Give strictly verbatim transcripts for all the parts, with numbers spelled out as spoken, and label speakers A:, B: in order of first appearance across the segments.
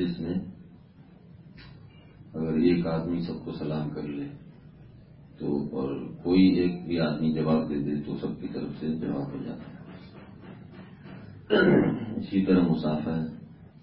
A: مجلس میں اگر ایک آدمی سب کو سلام کر لے تو اور کوئی ایک بھی آدمی جواب دے دے تو سب کی طرف سے جواب ہو جاتا ہے. اسی طرح مسافہ ہے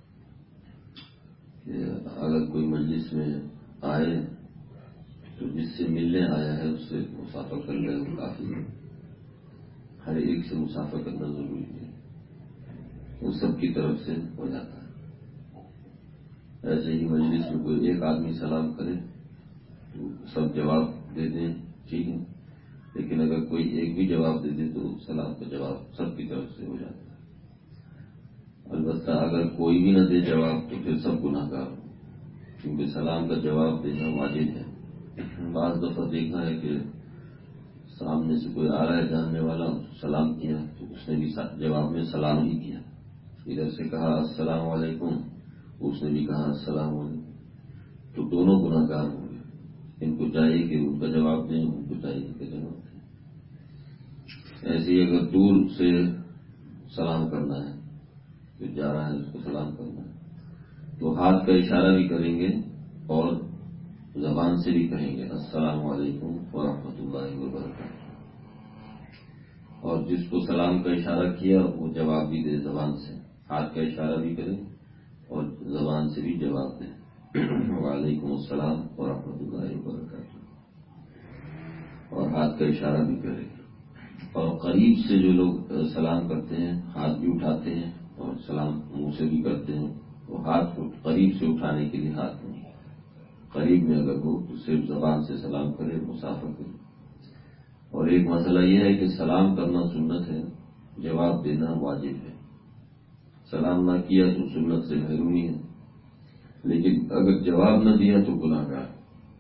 A: کہ اگر کوئی مجلس میں آئے تو جس سے ملنے آیا ہے اس سے مسافہ کر لے وہ کافی ہے. ہر ایک سے مسافہ کرنا ضروری ہے, وہ سب کی طرف سے ہو جاتا ہے. ایسے ہی مجلس میں کوئی ایک آدمی سلام کرے تو سب جواب دے دیں ٹھیک ہے, لیکن اگر کوئی ایک بھی جواب دے دے تو سلام کا جواب سب کی طرف سے ہو جاتا ہے. البتہ اگر کوئی بھی نہ دے جواب تو پھر سب گناہ گار ہو, کیونکہ سلام کا جواب دینا واجب ہے. بعض دفعہ دیکھا ہے کہ سامنے سے کوئی آ رہا ہے جاننے والا, سلام کیا تو اس نے بھی جواب میں سلام ہی کیا. ادھر سے کہا السلام علیکم, اس نے بھی کہا السلام علیکم, تو دونوں گناہ گار ہوں گے. ان کو چاہیے کہ ان کا جواب دیں, ان کو چاہیے ان کا جواب دیں. ایسے ہی اگر دور سے سلام کرنا ہے جو جا رہا ہے اس کو سلام کرنا ہے تو ہاتھ کا اشارہ بھی کریں گے اور زبان سے بھی کہیں گے السلام علیکم ورحمۃ اللہ وبرکاتہ. اور جس کو سلام کا اشارہ کیا وہ جواب بھی دے زبان سے, ہاتھ کا اشارہ بھی کرے اور زبان سے بھی جواب دے وعلیکم السلام ورحمۃ اللہ وبرکاتہ, اور ہاتھ کا اشارہ بھی کرے. اور قریب سے جو لوگ سلام کرتے ہیں ہاتھ بھی اٹھاتے ہیں اور سلام منہ سے بھی کرتے ہیں, وہ ہاتھ قریب سے اٹھانے کے لیے ہاتھ نہیں, قریب میں اگر ہو تو صرف زبان سے سلام کرے, مسافہ کرے. اور ایک مسئلہ یہ ہے کہ سلام کرنا سنت ہے, جواب دینا واجب ہے. سلام نہ کیا تو سنت سے محرومی ہے, لیکن اگر جواب نہ دیا تو گناہ گار.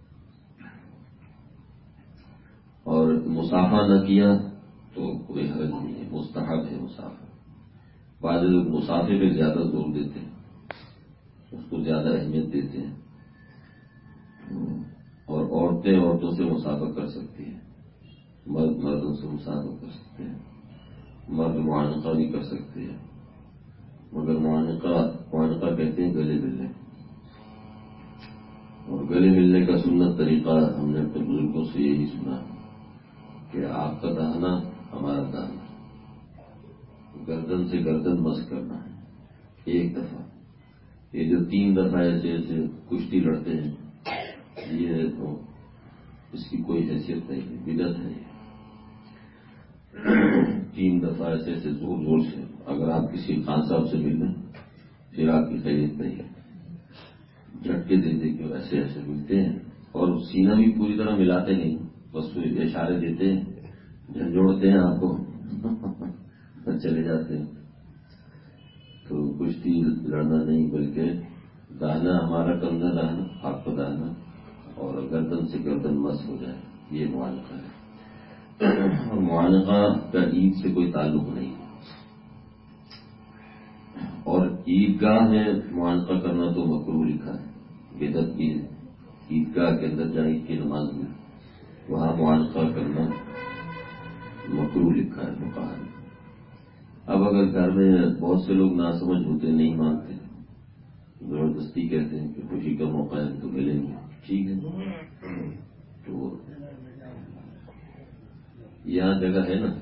A: اور مسافہ نہ کیا تو کوئی حرج نہیں ہے, مستحب ہے مسافہ. بعض لوگ مسافے پہ زیادہ زور دیتے ہیں, اس کو زیادہ اہمیت دیتے ہیں. اور عورتیں عورتوں سے مسافہ کر سکتی ہیں, مرد مردوں سے مسافہ کر سکتے ہیں, مرد معانقہ بھی کر سکتے ہیں, مگر معانقہ معانقہ کہتے ہیں گلے ملنے. اور گلے ملنے کا سنت طریقہ ہم نے اپنے بزرگوں سے یہی سنا کہ آپ کا دہنا ہمارا دہنا, گردن سے گردن مس کرنا ہے ایک دفعہ. یہ جو تین دفعہ ایسے ایسے کشتی لڑتے ہیں یہ تو اس کی کوئی حیثیت نہیں ہے, بدعت ہے. تین دفعہ ایسے ایسے زور زور سے اگر آپ کسی خان صاحب سے مل لیں پھر آپ کی خیریت نہیں ہے. جھٹکے دے دے کے ایسے ایسے ملتے ہیں اور سینہ بھی پوری طرح ملاتے نہیں, بس اشارے دیتے ہیں, جھنجھوڑتے ہیں آپ کو چلے جاتے ہیں. تو کشتی لڑنا نہیں بلکہ دہنا ہمارا کندھا دہنا آپ کا دہنا اور گردن سے گردن مس ہو جائے, یہ معانقہ ہے. اور معانقہ کا عید سے کوئی تعلق نہیں. اور عیدگاہ میں معانقہ کرنا تو مکروہ لکھا ہے, بدعت کی عیدگاہ کے اندر جائے کی نماز میں وہاں معانقہ کرنا مکروہ لکھا ہے فقہا نے. اب اگر گھر میں بہت سے لوگ ناسمجھ ہوتے نہیں مانتے, زبردستی کہتے ہیں کہ خوشی کا موقع ہے تو ملیں گے, ٹھیک ہے, تو یہاں جگہ ہے نا,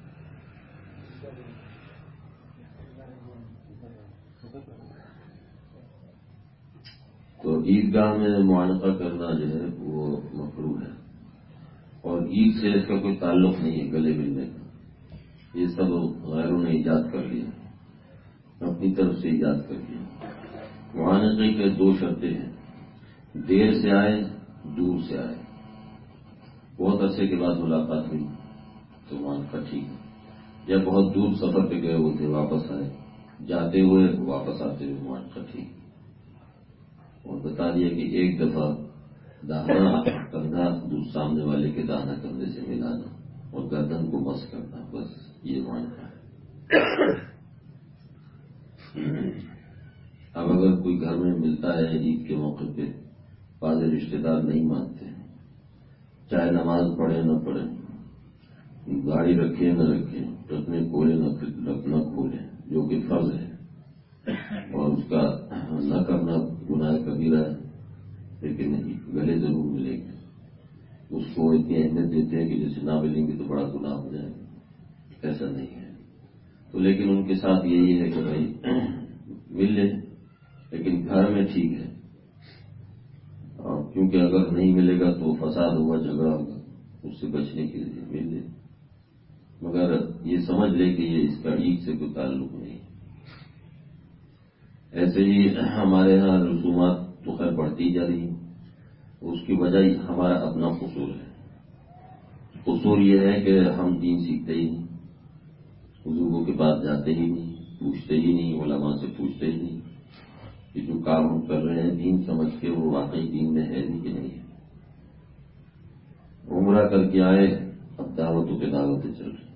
A: تو عیدگاہ میں معانقہ کرنا جو ہے وہ مکروہ ہے. اور عید سے اس کا کوئی تعلق نہیں ہے گلے ملنے کا, یہ سب غیروں نے ایجاد کر لیا, اپنی طرف سے ایجاد کر لیا. معانقے کے دو شرطیں ہیں, دیر سے آئے دور سے آئے. بہت عرصے کے بعد ملاقات ہوئی تو معانقہ ٹھیک ہے, یا بہت دور سفر پہ گئے ہوئے تھے واپس آئے, جاتے ہوئے واپس آتے ہوئے معانقہ ٹھیک. اور بتا دیا کہ ایک دفعہ دانا کندھا سامنے والے کے دانا کندھے سے ملانا اور گردن کو مس کرنا, بس یہ معانقہ ہے. اب اگر کوئی گھر میں ملتا ہے عید کے موقع پہ, بعض رشتے دار نہیں مانتے ہیں, چاہے نماز پڑھے نہ پڑھے, گاڑی رکھے نہ رکھے, ٹکنے کھولے نہ کھولے, جو کہ فرض ہے, اور اس کا نہ کرنا رہا ہے لیکن گلے ضرور ملیں گے. اس کو اتنی اہمیت دیتے ہیں کہ جیسے نہ ملیں گے تو بڑا گناہ ہو جائے گا. ایسا نہیں ہے. تو لیکن ان کے ساتھ یہی ہے کہ بھائی مل لیں لیکن گھر میں ٹھیک ہے. اور کیونکہ اگر نہیں ملے گا تو فساد ہوگا, جھگڑا ہوگا, اس سے بچنے کے لیے مل لیں. مگر یہ سمجھ لے کہ یہ اس کا عید سے کوئی تعلق نہیں. ایسے ہی ہمارے ہاں رسومات تو خیر بڑھتی جا رہی ہے. اس کی وجہ ہمارا اپنا قصور ہے. قصور یہ ہے کہ ہم دین سیکھتے ہی نہیں, بزرگوں کے پاس جاتے ہی نہیں, پوچھتے ہی نہیں, علماء سے پوچھتے ہی نہیں کہ جو کام ہم کر رہے ہیں دین سمجھ کے وہ واقعی دین میں ہے بھی کہ نہیں ہے. عمرہ کر کے آئے, اب دعوتوں پہ دعوتیں چل رہی.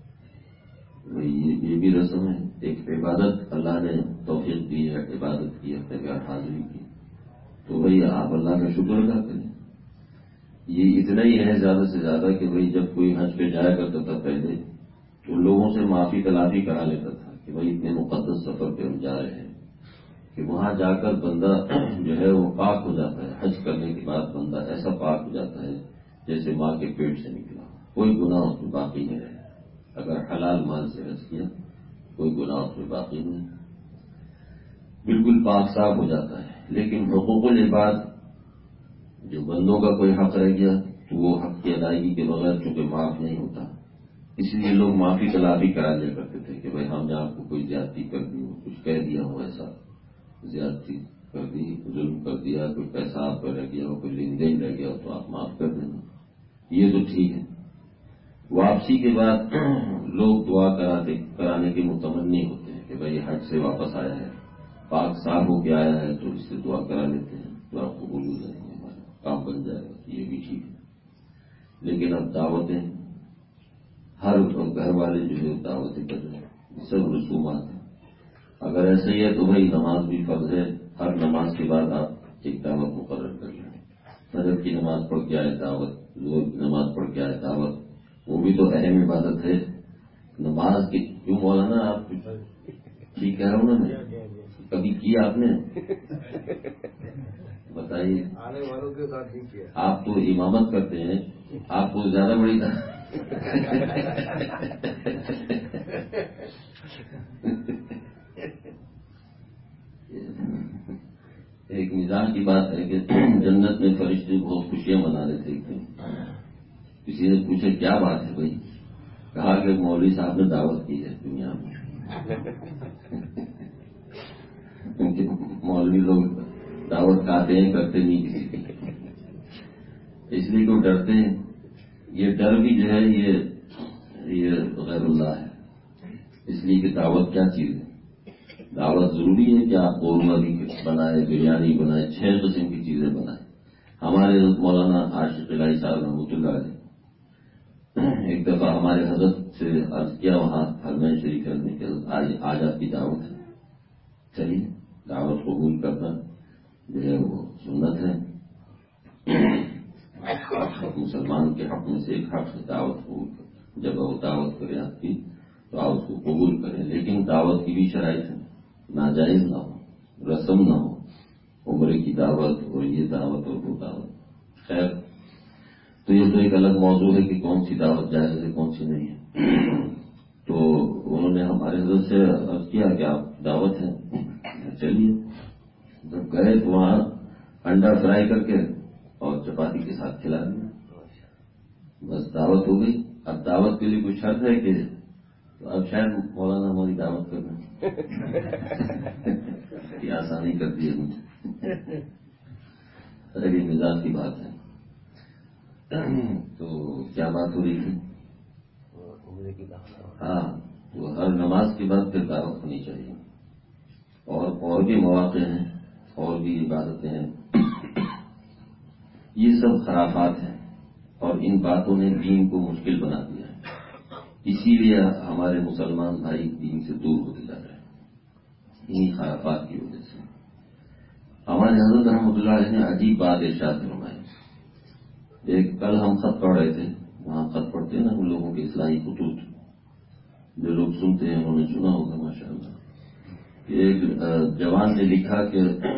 A: یہ بھی رسم ہے, ایک عبادت اللہ نے توفیق دی ہے, عبادت کی, اپنے گھر حاضری کی, تو بھئی آپ اللہ کا شکر ادا کریں. یہ اتنا ہی ہے زیادہ سے زیادہ کہ بھئی جب کوئی حج پہ جایا کرتا تھا پہلے تو لوگوں سے معافی تلافی کرا لیتا تھا کہ بھئی اتنے مقدس سفر پہ ہم جا رہے ہیں کہ وہاں جا کر بندہ جو ہے وہ پاک ہو جاتا ہے. حج کرنے کے بعد بندہ ایسا پاک ہو جاتا ہے جیسے ماں کے پیٹ سے نکلا, کوئی گناہ اس میں باقی نہیں رہے. اگر حلال مال سے حج کیا کوئی گناہ اس میں باقی نہیں, بالکل پاک صاف ہو جاتا ہے. لیکن حقوق العباد جو بندوں کا کوئی حق رہ گیا تو وہ حق کی ادائیگی کے بغیر چونکہ معاف نہیں ہوتا, اس لیے لوگ معافی تلافی کرا لیا کرتے تھے کہ بھائی ہم نے آپ کو کوئی زیادتی کر دی ہو, کچھ کہہ دیا ہو, ایسا زیادتی کر دی, ظلم کر دیا, کوئی پیسہ آپ کا رہ گیا ہو, کوئی لین دین رہ گیا ہو تو آپ معاف کر دینا, یہ تو ٹھیک ہے. واپسی کے بعد لوگ دعا کراتے کرانے کے متمنی ہوتے ہیں کہ بھائی حج سے واپس آیا ہے, پاک صاف ہو کے آیا ہے, تو اس سے دعا کرا لیتے ہیں, دعا قبول ہو جائے گی, ہمارا کام بن جائے گا. یہ بھی ٹھیک ہے. لیکن اب دعوتیں ہر گھر والے جو ہے دعوتیں کر رہے ہیں, سب رسومات ہیں. اگر ایسا ہی ہے تو بھائی نماز بھی فرض ہے, ہر نماز کے بعد آپ ایک دعوت مقرر کر لیں. فجر کی نماز پڑھ کے آئے دعوت, ظہر کی نماز پڑھ کے آئے دعوت, وہ بھی تو اہم عبادت ہے. نماز کی کیوں مولانا آپ ٹھیک کہہ رہا ہوں نا میں, کبھی کی آپ نے بتائیے.
B: آنے والوں کے ساتھ ٹھیک کیا.
A: آپ تو امامت کرتے ہیں, آپ کو زیادہ بڑی ایک مزاح کی بات ہے کہ جنت میں فرشتے بہت خوشیاں منا رہے تھے. کسی نے پوچھا کیا بات ہے بھائی, کہا کہ مولوی صاحب نے دعوت کی ہے دنیا میں. کیونکہ مولوی لوگ دعوت کھاتے ہیں, کرتے نہیں کسی کی, اس لیے تو ڈرتے ہیں. یہ ڈر بھی جو ہے یہ یہ غیر اللہ ہے. اس لیے کہ دعوت کیا چیز ہے. دعوت ضروری ہے کہ آپ قورمہ بھی بنائے, بریانی بنائے, چھ قسم کی چیزیں بنائے. ہمارے مولانا عاشق الہی صاحب رحمۃ اللہ علیہ ایک دفعہ ہمارے حضرت سے عرض کیا, وہاں حرمین شریف رکھنے کے آج آج آپ کی دعوت ہے, چلیے دعوت قبول کرنا جو ہے وہ سنت ہے. مسلمان کے حق میں سے ایک حق ہے دعوت قبول کرنا. جب وہ دعوت کرے آپ کی تو آپ اس کو قبول کریں, لیکن دعوت کی بھی شرائط ہے, ناجائز نہ ہو, رسم نہ ہو. عمرے کی دعوت اور یہ دعوت اور وہ دعوت, خیر تو یہ تو ایک الگ موضوع ہے کہ کون سی دعوت جائز ہے کون سی نہیں ہے. تو انہوں نے ہمارے حضرت سے عرض کیا کہ آپ دعوت ہے, چلیے. جب گئے تو وہاں انڈا فرائی کر کے اور چپاتی کے ساتھ کھلا دیا, بس دعوت ہو گئی. اب دعوت کے لیے کوئی شرط ہے کہ تو اب شاید مولانا ہماری دعوت کرنا یہ آسانی کر دی ہے مجھے. ارے مزاج کی بات ہے. تو کیا بات ہو رہی تھی؟ ہاں, تو ہر نماز کے بعد پھر دعوت ہونی چاہیے. اور اور بھی مواقع ہیں, اور بھی عبادتیں ہیں. یہ سب خرافات ہیں اور ان باتوں نے دین کو مشکل بنا دیا ہے. اسی لیے ہمارے مسلمان بھائی دین سے دور ہوتے جا رہے ہیں انہی خرافات کی وجہ سے. ہمارے حضرت رحمۃ اللہ علیہ نے عجیب بات ارشاد فرمائی. ایک کل ہم خط پڑھ رہے تھے, وہاں خط پڑھتے ہیں نا ان لوگوں کے اصلاحی خطوط, جو لوگ سنتے ہیں انہوں نے سنا ہوگا ماشاء اللہ. ایک جوان نے لکھا کہ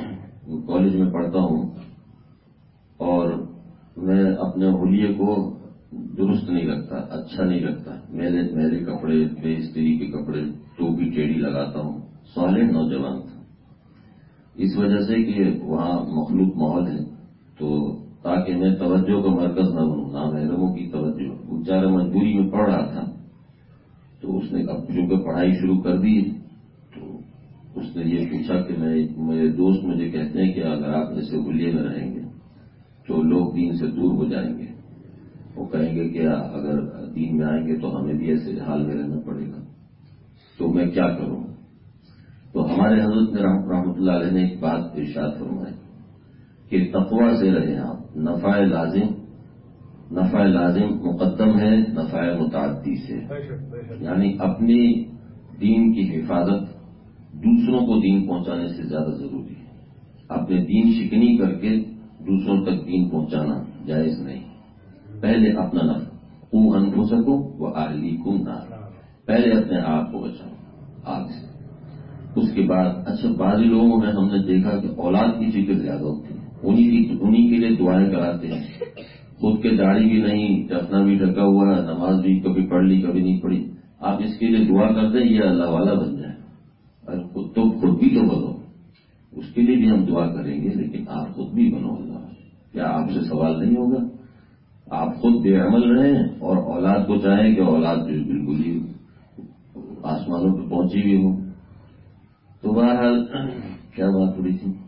A: کالج میں پڑھتا ہوں اور میں اپنے حلیے کو درست نہیں رکھتا، اچھا نہیں رکھتا، میرے میرے کپڑے بے استری کے کپڑے ٹوپی ٹیڑھی لگاتا ہوں، صالح نوجوان تھا. اس وجہ سے کہ وہاں مخلوق ماحول ہے تو تاکہ میں توجہ کا مرکز نہ بنوں، نامحرموں کی توجہ. بیچارہ مجبوری میں پڑھ رہا تھا تو اس نے اب چونکہ پڑھائی شروع کر دی تو اس نے یہ پوچھا کہ میں میرے دوست مجھے کہتے ہیں کہ اگر آپ ایسے حلیے میں رہیں گے تو لوگ دین سے دور ہو جائیں گے، وہ کہیں گے کہ اگر دین میں آئیں گے تو ہمیں بھی ایسے حال میں رہنا پڑے گا، تو میں کیا کروں؟ تو ہمارے حضرت نے رحمۃ اللہ علیہ نے ایک بات ارشاد فرمائی کہ تقویٰ سے رہیں آپ، نفع لازم نفع لازم مقدم ہے نفع متعدی سے. یعنی اپنی دین کی حفاظت دوسروں کو دین پہنچانے سے زیادہ ضروری ہے. اپنے دین شکنی کر کے دوسروں تک دین پہنچانا جائز نہیں. پہلے اپنا نفع، قو انفسکم و اہلیکم نار، پہلے اپنے آپ کو بچاؤ آگ سے. اس کے بعد اچھا بعض لوگوں میں ہم نے دیکھا کہ اولاد کی فکر زیادہ ہوتی ہے، انہی کی انہی کے لیے دعائیں کراتے ہیں. خود کے داڑھی بھی نہیں، ڈھکنا بھی ڈھکا ہوا ہے، نماز بھی کبھی پڑھ لی کبھی نہیں پڑھی. آپ اس کے لیے دعا کرتے یہ اللہ والا بن جائے، اور خود تو خود بھی تو بنو. اس کے لیے بھی ہم دعا کریں گے لیکن آپ خود بھی بنو اللہ. کیا آپ سے سوال نہیں ہوگا؟ آپ خود بے عمل رہیں اور اولاد کو چاہیں کہ اولاد بالکل ہی آسمانوں پہ پہنچی ہوئی ہو. تو بہرحال کیا بات ہو رہی تھی؟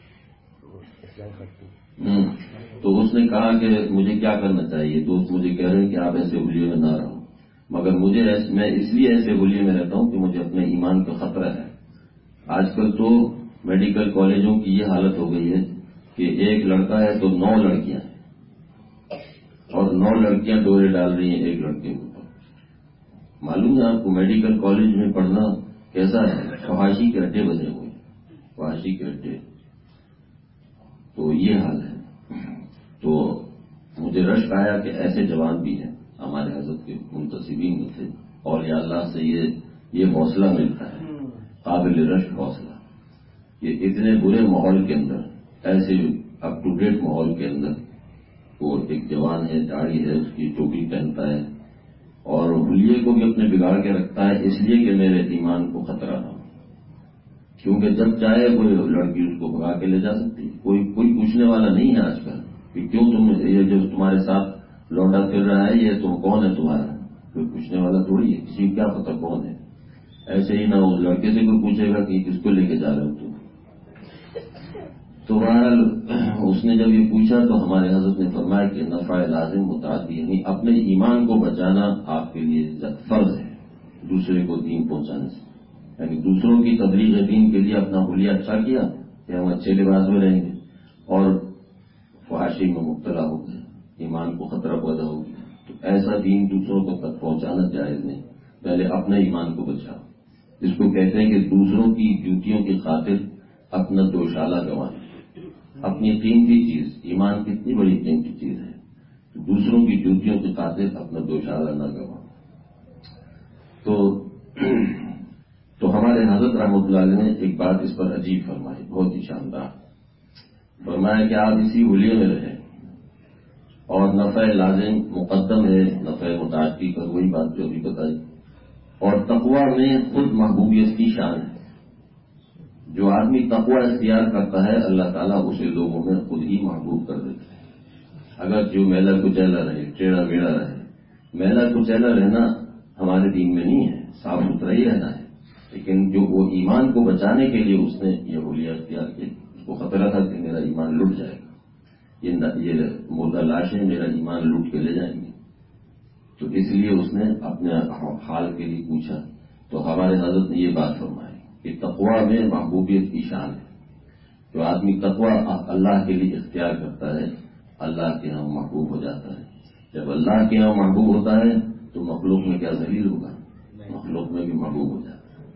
A: ہوں تو اس نے کہا کہ مجھے کیا کرنا چاہیے. دوست مجھے کہہ رہے ہیں کہ آپ ایسے حلیے میں نہ رہو، مگر مجھے میں اس لیے ایسے حلیے میں رہتا ہوں کہ مجھے اپنے ایمان کا خطرہ ہے. آج کل تو میڈیکل کالجوں کی یہ حالت ہو گئی ہے کہ ایک لڑکا ہے تو نو لڑکیاں ہیں اور نو لڑکیاں ڈورے ڈال رہی ہیں ایک لڑکے کے اوپر. معلوم ہے آپ کو میڈیکل کالج میں پڑھنا کیسا ہے؟ فحاشی کے اڈے بنے ہوئے، فحاشی کے اڈے. تو یہ حال ہے. تو مجھے رشک آیا کہ ایسے جوان بھی ہیں ہمارے حضرت کے منتصبین میں تھے، اور یا اللہ سے یہ یہ حوصلہ ملتا ہے، قابل رشک حوصلہ کہ اتنے برے ماحول کے اندر، ایسے اپ ٹو ڈیٹ ماحول کے اندر وہ ایک جوان ہے، داڑھی ہے، اس کی ٹوپی پہنتا ہے اور حلیے کو بھی اپنے بگاڑ کے رکھتا ہے اس لیے کہ میرے ایمان کو خطرہ نہ ہو. کیونکہ جب چاہے کوئی لڑکی اس کو بھگا کے لے جا سکتی ہے. کوئی کوئی پوچھنے والا نہیں ہے آج کل کہ کیوں تم یہ جو تمہارے ساتھ لوٹا پھر رہا ہے یہ تم کون ہے تمہارا. کوئی پوچھنے والا تھوڑی ہے، کسی کو کیا پتا کون ہے. ایسے ہی نہ اس لڑکے سے کوئی پوچھے گا کہ کس کو لے کے جا رہے ہو تم. تو بہرحال اس نے جب یہ پوچھا تو ہمارے حضرت نے فرمایا کہ نفع لازم متعدی، یعنی اپنے ایمان کو بچانا آپ کے لیے فرض ہے دوسرے کو دین پہنچانے سے. یعنی دوسروں کی تبلیغ دین کے لیے اپنا حلیہ اچھا کیا کہ ہم اچھے لباس میں رہیں گے اور فحاشی میں مبتلا ہو گئے، ایمان کو خطرہ پیدا ہو گیا. تو ایسا دین دوسروں کو تک پہنچانا جائز نہیں. پہلے اپنے ایمان کو بچاؤ. اس کو کہتے ہیں کہ دوسروں کی ڈیوٹیوں کی خاطر اپنا دوشالہ گنوانا. اپنی قیمتی چیز، ایمان کتنی بڑی قیمتی چیز ہے، دوسروں کی ڈیوٹیوں کی خاطر اپنا دوشالہ نہ گنوانا. تو تو ہمارے حضرت رحمۃ اللہ علیہ نے ایک بات اس پر عجیب فرمائی، بہت ہی شاندار. فرمایا کہ آپ اسی حلیے میں رہیں اور نفع لازم مقدم ہے نفع متعدی پر، وہی بات جو ابھی بتائی. اور تقویٰ میں خود محبوبیت کی شان ہے. جو آدمی تقویٰ اختیار کرتا ہے اللہ تعالیٰ اسے لوگوں میں خود ہی محبوب کر دیتا ہے. اگر جو میلا کچیلا رہے، ٹیڑھا میڑا رہے، میلا کچیلا رہنا ہمارے دین میں نہیں ہے، صاف ستھرا ہی رہنا ہے. لیکن جو وہ ایمان کو بچانے کے لیے اس نے یہ حلیہ اختیار کیا، اس کو خطرہ تھا کہ میرا ایمان لٹ جائے گا، یہ مردہ لاشیں میرا ایمان لوٹ کے لے جائیں گے. تو اس لیے اس نے اپنے حال کے لیے پوچھا. تو ہمارے حضرت نے یہ بات فرمائی کہ تقویٰ میں محبوبیت کی شان ہے. جو آدمی تقویٰ اللہ کے لیے اختیار کرتا ہے اللہ کے یہاں محبوب ہو جاتا ہے. جب اللہ کے یہاں محبوب ہوتا ہے تو مخلوق میں کیا ذلیل ہوگا، مخلوق میں بھی محبوب ہو جاتا ہے.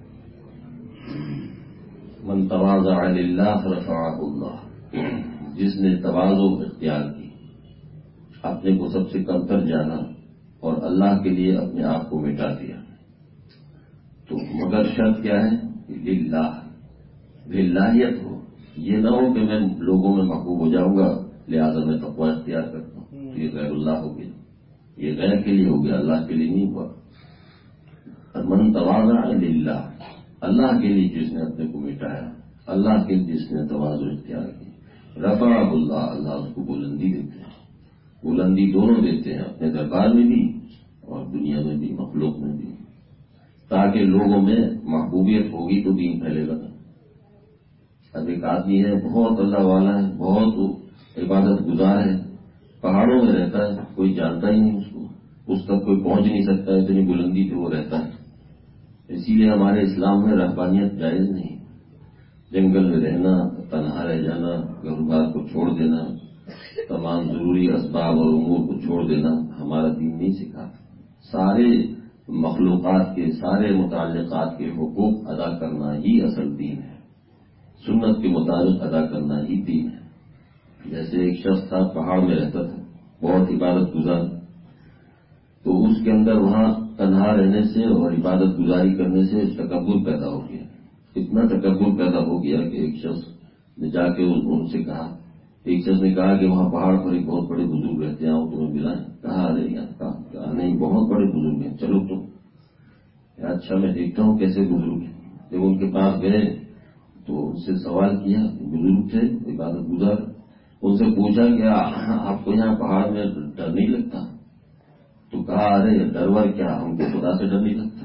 A: من تواضع للہ رفعہ اللہ، جس نے تواضع اختیار کی، اپنے کو سب سے کمتر جانا اور اللہ کے لیے اپنے آپ کو مٹا دیا. تو مگر شرط کیا ہے؟ للہ، للہیت ہو، یہ نہ ہو کہ میں لوگوں میں محبوب ہو جاؤں گا لہذا میں تقوی اختیار کرتا ہوں، تو یہ غیر اللہ ہو گیا، یہ غیر کے لیے ہو گیا، اللہ کے لیے نہیں ہوا۔ من تواضع للہ، اللہ کے لیے جس نے اپنے کو مٹایا، اللہ کے لیے جس نے تواضع اختیار کی، رفعہ اللہ، اللہ اس کو بلندی دیتے ہیں، بلندی دونوں دیتے ہیں، اپنے دربار میں بھی اور دنیا میں بھی، مخلوق میں بھی، تاکہ لوگوں میں محبوبیت ہوگی تو دین پھیلے گا۔ اب ایک آدمی ہے بہت اللہ والا ہے، بہت عبادت گزار ہے، پہاڑوں میں رہتا ہے، کوئی جانتا ہی نہیں اس کو، اس تک کوئی پہنچ نہیں سکتا، اتنی بلندی پہ وہ رہتا ہے۔ اسی لیے ہمارے اسلام میں رہبانیت جائز نہیں، جنگل میں رہنا، تنہا رہ جانا، گھر بار کو چھوڑ دینا، تمام ضروری اسباب اور امور کو چھوڑ دینا ہمارا دین نہیں سکھاتا۔ سارے مخلوقات کے، سارے متعلقات کے حقوق ادا کرنا ہی اصل دین ہے، سنت کے مطابق ادا کرنا ہی دین ہے۔ جیسے ایک شخص تھا پہاڑ میں رہتا تھا، بہت عبادت گزار، تو اس کے اندر وہاں تنہا رہنے سے اور عبادت گزاری کرنے سے تکبر پیدا ہو گیا، اتنا تکبر پیدا ہو گیا کہ ایک شخص نے جا کے ان سے کہا، ایک شخص نے کہا کہ وہاں پہاڑ پر ایک بہت بڑے بزرگ رہتے ہیں، آؤ تمہیں ملائیں، کہا ارے یار، کہا نہیں بہت بڑے بزرگ ہیں، چلو تم، اچھا میں دیکھتا ہوں کیسے بزرگ ہیں۔ جب ان کے پاس گئے تو ان سے سوال کیا، بزرگ تھے عبادت گزار، ان سے پوچھا کہ آپ کو یہاں پہاڑ میں ڈر نہیں لگتا؟ تو کہا ارے ڈر ور کیا، ہم کو خدا سے ڈر نہیں لگتا۔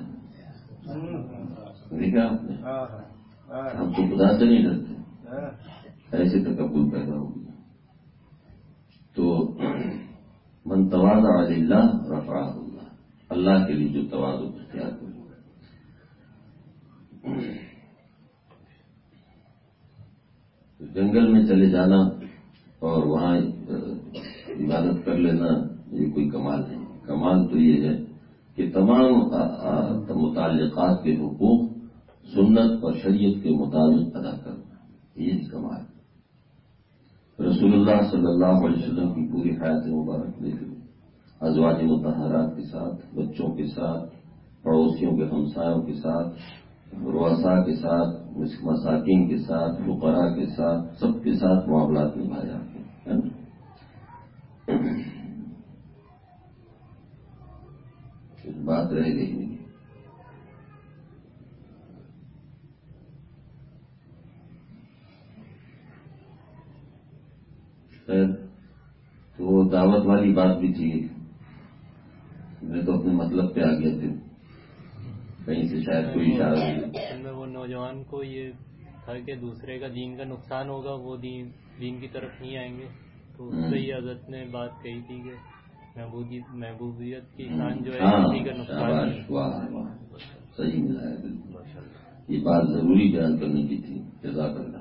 A: دیکھا آپ نے، ہم تو خدا سے نہیں ڈرتے، ایسے تکبر پیدا ہو گیا۔ تو من تواضع للہ رفعہ اللہ، اللہ کے لیے جو تواضع اختیار کرے۔ جنگل میں چلے جانا اور وہاں عبادت کر لینا یہ کوئی کمال نہیں، کمال تو یہ ہے کہ تمام متعلقات کے حقوق سنت اور شریعت کے مطابق ادا کرنا، یہ کمال ہے۔ رسول اللہ صلی اللہ علیہ وسلم کی پوری حیات مبارک دیکھ لیں، ازواج مطہرات کے ساتھ، بچوں کے ساتھ، پڑوسیوں کے ہمسایوں کے ساتھ، رؤساء کے ساتھ، مساکین کے ساتھ، فقراء کے ساتھ، سب کے ساتھ معاملات نبھائے جاتے ہیں۔ بات رہ گئی نہیں۔ خیر تو دعوت والی بات بھی تھی، میں تو اپنے مطلب پہ آ گیا تھا، کہیں سے شاید کوئی اشارہ نہیں۔
C: میں وہ نوجوان کو یہ تھا کہ دوسرے کا دین کا نقصان ہوگا، وہ دین دین کی طرف نہیں آئیں گے، تو اس سے یہ حضرت نے بات کہی تھی کہ محبوبیت کی شان جو ہے کسی کا نقصان نہیں۔
A: صحیح ملا ہے، بالکل یہ بات ضروری بیان کرنے کی تھی، جزاک اللہ۔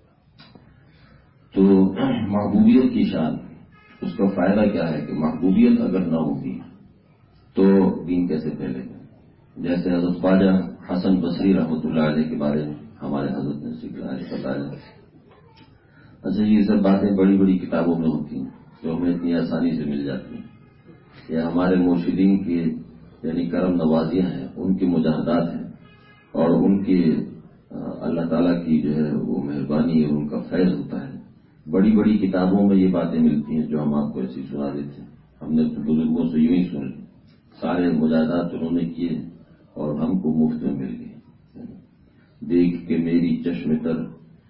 A: تو محبوبیت کی شان، اس کا فائدہ کیا ہے کہ محبوبیت اگر نہ ہوگی تو دین کیسے پھیلے گا؟ جیسے حضرت خواجہ حسن بصری رحمۃ اللہ علیہ کے بارے میں ہمارے حضرت نے سکھلایا، بتایا۔ اچھا یہ سب باتیں بڑی بڑی کتابوں میں ہوتی ہیں جو ہمیں اتنی آسانی سے مل جاتی ہیں، یہ ہمارے مرشدین کے یعنی کرم نوازیاں ہیں، ان کی مجاہدات ہیں، اور ان کی اللہ تعالیٰ کی جو ہے وہ مہربانی اور ان کا فیض ہوتا ہے۔ بڑی بڑی کتابوں میں یہ باتیں ملتی ہیں جو ہم آپ کو ایسی سنا دیتے ہیں، ہم نے تو بزرگوں سے یوں ہی سن لی، سارے مجاہدات انہوں نے کیے اور ہم کو مفت میں مل گئے۔ دیکھ کے میری چشم تر،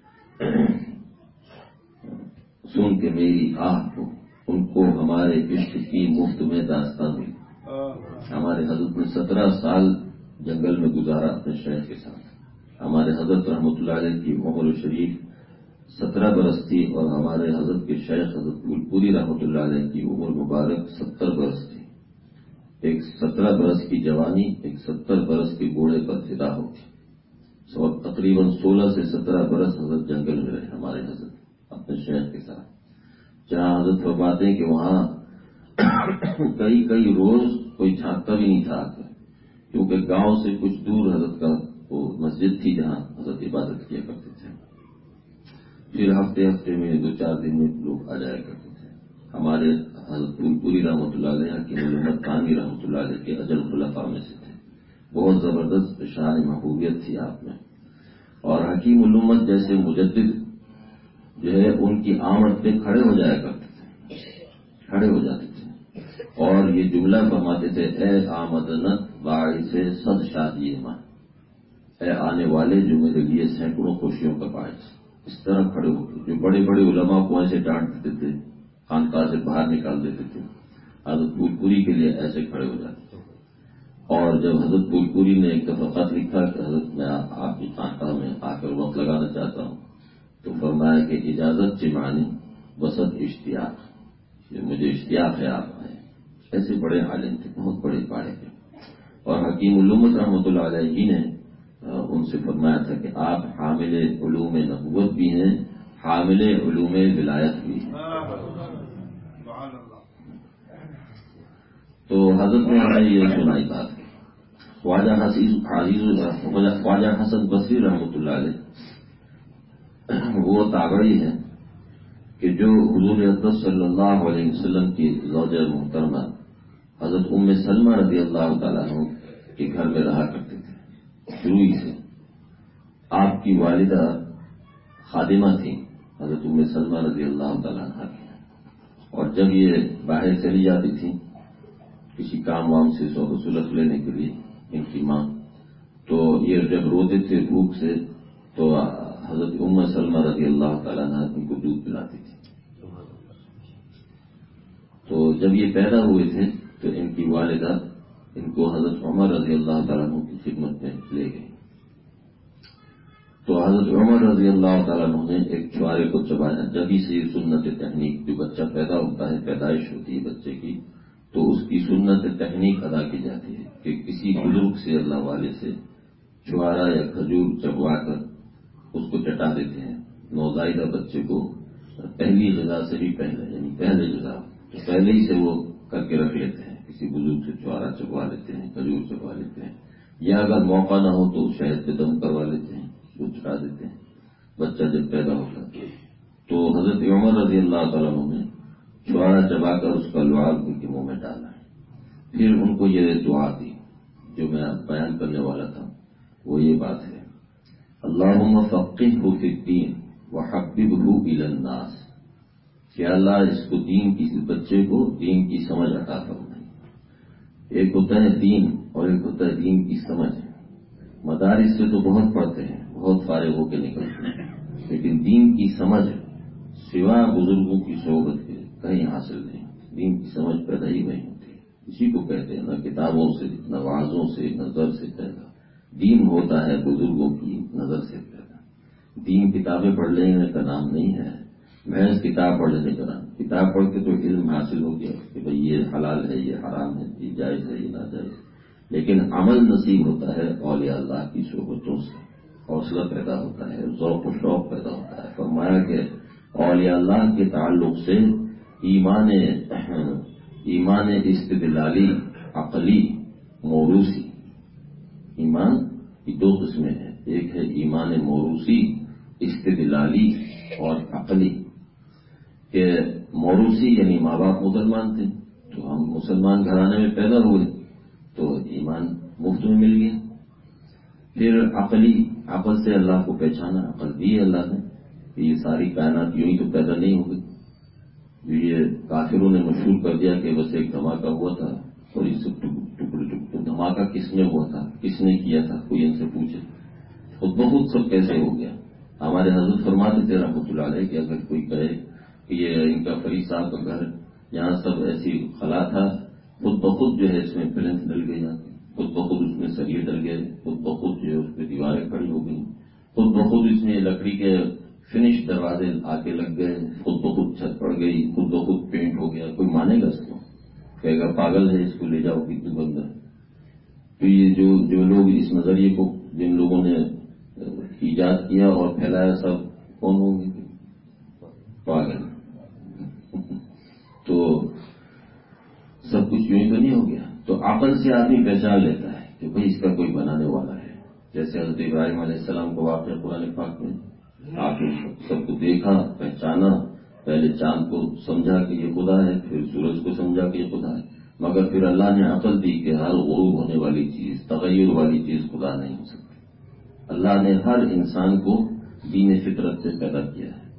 A: سن کے میری آہ کو، ان کو ہمارے عشق کی مفت میں داستان ہوئی۔ ہمارے حضرت نے سترہ سال جنگل میں گزارا اپنے شیخ کے ساتھ۔ ہمارے حضرت رحمۃ اللہ علیہ کی عمر شریف سترہ برس تھی اور ہمارے حضرت کے شیخ حضرت پوری رحمۃ اللہ علیہ کی عمر مبارک ستر برس تھی۔ ایک سترہ برس کی جوانی ایک ستر برس کے گھوڑے پر فدا ہوتی، اور تقریباً سولہ سے سترہ برس حضرت جنگل میں رہے ہمارے حضرت اپنے شیخ کے ساتھ، جہاں حضرت فرماتے ہیں کہ وہاں کئی کئی روز کوئی جھانکتا بھی نہیں تھا، کیونکہ گاؤں سے کچھ دور حضرت کا وہ مسجد تھی جہاں حضرت عبادت کیا کرتے تھے۔ پھر ہفتے ہفتے میں دو چار دن میں لوگ آ جایا کرتے تھے۔ ہمارے حضرت پوری رحمۃ اللہ علیہ حکیم الامت تھانوی رحمۃ اللہ علیہ کے اجل خلفاء میں سے تھے، بہت زبردست شان محبوبیت تھی آپ میں، اور حکیم الامت جیسے مجدد جو ہے ان کی آمد پہ کھڑے ہو جایا کرتے تھے، کھڑے ہو جاتے تھے اور یہ جملہ فرماتے تھے، اے آمدنت باعث صد شادی ماں، اے آنے والے جو میرے لیے سینکڑوں خوشیوں کا باعث. اس طرح کھڑے ہو کے جو بڑے بڑے علماء کو ایسے ڈانٹ دیتے تھے، خانقاہ سے باہر نکال دیتے تھے، حضرت پھول پوری کے لیے ایسے کھڑے ہو جاتے تھے. اور جب حضرت پھول پوری نے ایک دفعہ خط لکھا کہ حضرت میں آپ کی خانقاہ میں آ کر وقت لگانا چاہتا ہوں، تو فرمایا کہ اجازت چمانی وسط اشتیاق، یہ مجھے اشتیاق ہے آپ آئے. ایسے بڑے عالم تھے، بہت بڑے پاڑے تھے. اور حکیم علومت رحمۃ اللہ علیہ جی نے ان سے فرمایا تھا کہ آپ حامل علوم نبوت بھی ہیں، حامل علوم ولایت بھی ہیں. تو حضرت نے ہمیں یہ سنائی بات. خواجہ خواجہ حسن بصری رحمۃ اللہ علیہ وہ تابعی ہیں کہ جو حضور اقدس صلی اللہ علیہ وسلم کی زوجہ محترمہ حضرت ام سلمہ رضی اللہ تعالیٰ عنہ کے گھر میں رہا کرتے تھے. شروع ہی سے آپ کی والدہ خادمہ تھیں حضرت ام سلمہ رضی اللہ تعالیٰ عنہ کی، اور جب یہ باہر چلی جاتی تھیں کسی کام وام سے سودا سلف لینے کے لیے ان کی ماں، تو یہ جب روتے تھے بھوک سے تو حضرت ام سلمہ رضی اللہ تعالیٰ عنہ ان کو دودھ پلاتی تھی. تو جب یہ پیدا ہوئے تھے تو ان کی والدہ ان کو حضرت عمر رضی اللہ تعالیٰ عنہ کی خدمت میں لے گئی. تو حضرت عمر رضی اللہ تعالیٰ عنہ نے ایک چھوارے کو چبایا. جبھی سے یہ سنت تحنیک، جو بچہ پیدا ہوتا ہے، پیدائش ہوتی ہے بچے کی، تو اس کی سنت تحنیک ادا کی جاتی ہے کہ کسی بزرگ سے، اللہ والے سے چھوارا یا کھجور چبوا کر اس کو چٹا دیتے ہیں. نوزائیدہ بچے کو پہلی غذا سے بھی پہلے، یعنی پہلے غذا تو پہلے ہی سے وہ کر کے رکھ لیتے ہیں. کسی بزرگ سے چھوارا چبوا لیتے ہیں، کھجور چبوا لیتے ہیں، یا اگر موقع نہ ہو تو شہد پہ دم کروا لیتے ہیں، وہ چٹا دیتے ہیں بچہ جب پیدا ہوتا ہے. تو حضرت عمر رضی اللہ تعالیٰ عنہ نے چھوارا چبا کر اس کا لعاب ان کے منہ میں ڈالا. پھر ان کو یہ دعا دی جو میں بیان کرنے والا تھا، وہ یہ بات ہے، اللہم فقہہ فی الدین وحببہ الی الناس، کہ اللہ اس کو دین کی، بچے کو دین کی سمجھ عطا فرمائے. ایک ہوتا ہے دین اور ایک ہوتا ہے دین کی سمجھ. مدارس سے تو بہت پڑھتے ہیں، بہت فارغ ہو کے نکلتے ہیں، لیکن دین کی سمجھ سوا بزرگوں کی صحبت کے کہیں حاصل نہیں. دین کی سمجھ پیدا ہی نہیں ہوتی. اسی کو کہتے ہیں نہ کتابوں سے، نہ وعظوں سے، نظر سے پیدا. دین ہوتا ہے بزرگوں کی نظر سے پیدا. دین کتابیں پڑھ لینے کا نام نہیں ہے، محض کتاب پڑھ لینے کا نام. کتاب پڑھ کے تو علم حاصل ہو گیا کہ بھئی یہ حلال ہے، یہ حرام ہے، یہ جائز ہے، یہ ناجائز. لیکن عمل نصیب ہوتا ہے اولیاء اللہ کی صحبتوں سے. حوصلہ پیدا ہوتا ہے، ذوق و شوق پیدا ہوتا ہے. فرمایا کہ اولیاء اللہ کے تعلق سے ایمان ایمان استدلالی، عقلی، موروثی. ایمان کی دو قسمیں ہیں، ایک ہے ایمان موروثی، استدلالی اور عقلی. کہ موروثی یعنی ماں باپ مسلمان تھے تو ہم مسلمان گھرانے میں پیدا ہوئے تو ایمان مفت میں مل گیا. پھر عقلی، عقل سے اللہ کو پہچانا، عقل دی اللہ نے کہ یہ ساری کائنات یوں ہی تو پیدا نہیں ہو گئی. یہ کافروں نے مشہور کر دیا کہ بس ایک دھماکہ ہوا تھا اور اس سے ٹکڑے ٹکڑے. دھماکہ کس میں ہوا تھا، کس نے کیا تھا، کوئی ان سے پوچھے. خود بخود سب کیسے ہو گیا. ہمارے حضرت فرماتے تھے رحمۃ اللہ علیہ کہ اگر کوئی کہے کہ یہ ان کا فرید صاحب کا گھر یہاں سب ایسی خلا تھا، خود بخود جو ہے اس میں پلنس ڈل گئی جاتی، خود بخود اس میں سریے ڈل گئے، خود بخود جو ہے اس پہ دیواریں کھڑی ہو گئی، خود بخود اس میں لکڑی کے فنش دروازے آ کے لگ گئے، خود بخود چھت پڑ گئی، خود بخود پینٹ ہو گیا. کوئی مانے گا اس کو؟ کہے گا پاگل ہے، اس کو لے جاؤ کتنی بندہ. تو یہ جو جو لوگ اس نظریے کو جن لوگوں نے ایجاد کیا اور پھیلایا سب کون ہوں گے؟ پاگل. تو سب کچھ یوں ہی تو نہیں ہو گیا. تو عقل سے آدمی پہچان لیتا ہے کہ بھئی اس کا کوئی بنانے والا ہے. جیسے حضرت ابراہیم علیہ السلام کو واقعہ قرآن پاک میں آپ نے سب کو دیکھا، پہچانا. پہلے چاند کو سمجھا کہ یہ خدا ہے، پھر سورج کو سمجھا کہ یہ خدا ہے. مگر پھر اللہ نے عقل دی کہ ہر غروب ہونے والی چیز، تغیر والی چیز خدا نہیں ہو سکتی. اللہ نے ہر انسان کو دین فطرت سے پیدا کیا ہے.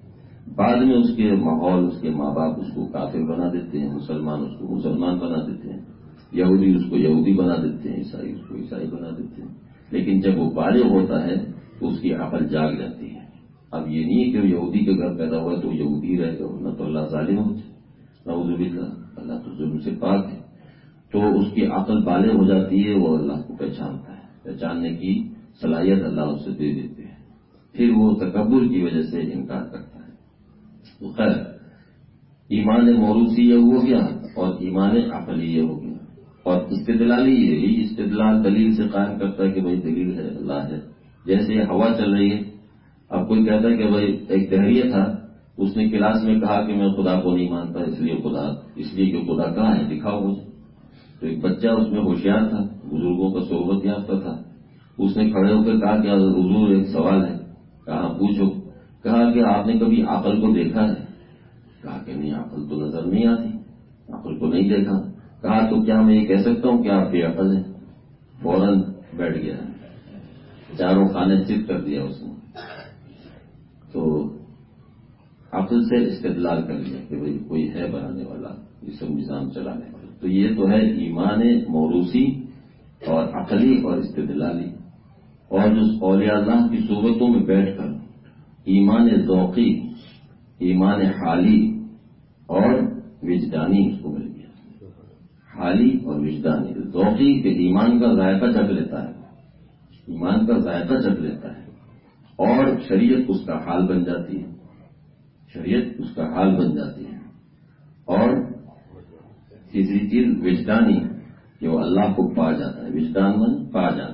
A: بعد میں اس کے ماحول، اس کے ماں باپ اس کو کافر بنا دیتے ہیں، مسلمان اس کو مسلمان بنا دیتے ہیں، یہودی اس کو یہودی بنا دیتے ہیں، عیسائی اس کو عیسائی بنا دیتے ہیں. لیکن جب وہ بالغ ہوتا ہے تو اس کی عقل جاگ جاتی ہے. اب یہ نہیں ہے کہ وہ یہودی کے گھر پیدا ہوا تو یہودی رہے گا، نہ تو اللہ ظالم ہو جائے، نعوذ باللہ، اللہ تو ظلم سے پاک ہے. تو اس کی عقل بالغ ہو جاتی ہے، وہ اللہ کو پہچانتا ہے، پہچاننے کی صلاحیت اللہ اسے دے دیتے ہیں. پھر وہ تکبر کی وجہ سے انکار کرتا ہے. تو خیر، ایمان موروثی یہ ہو گیا اور ایمان عقلی یہ ہو گیا. اور استدلالی یہی استدلال دلیل سے قائم کرتا ہے کہ بھائی دلیل ہے، اللہ ہے. جیسے ہوا چل رہی ہے، اب کوئی کہتا ہے کہ بھائی ایک دہریہ تھا، اس نے کلاس میں کہا کہ میں خدا کو نہیں مانتا، اس لیے خدا اس لیے کہ خدا کہاں ہے دکھاؤ مجھے. تو ایک بچہ اس میں ہوشیار تھا، بزرگوں کا صحبت یافتہ تھا، اس نے کھڑے ہو کر کہا کہ حضور ایک سوال ہے. کہا پوچھو. کہا کہ آپ نے کبھی عقل کو دیکھا ہے؟ کہا کہ نہیں، عقل تو نظر نہیں آتی، عقل کو نہیں دیکھا. کہا تو کیا میں یہ کہہ سکتا ہوں کہ آپ بے عقل ہیں؟ فوراً بیٹھ گیا، چاروں خانے چت کر دیا اس نے. تو عقل سے استدلال کر لیا کہ بھائی کوئی ہے بنانے والا، یہ سب نظام چلانے والا. تو یہ تو ہے ایمان موروثی اور عقلی اور استدلالی. اور جو اولیاء اللہ کی صورتوں میں بیٹھ کر ایمان ذوقی، ایمان حالی اور وجدانی اس کو مل گیا. حالی اور وجدانی. ذوقی کے ایمان کا ذائقہ چکھ لیتا ہے، ایمان کا ذائقہ چکھ لیتا ہے، اور شریعت اس کا حال بن جاتی ہے، شریعت اس کا حال بن جاتی ہے. اور تیسری چیز وجدانی، کہ وہ اللہ کو پا جاتا ہے. وجدان من پا جانا.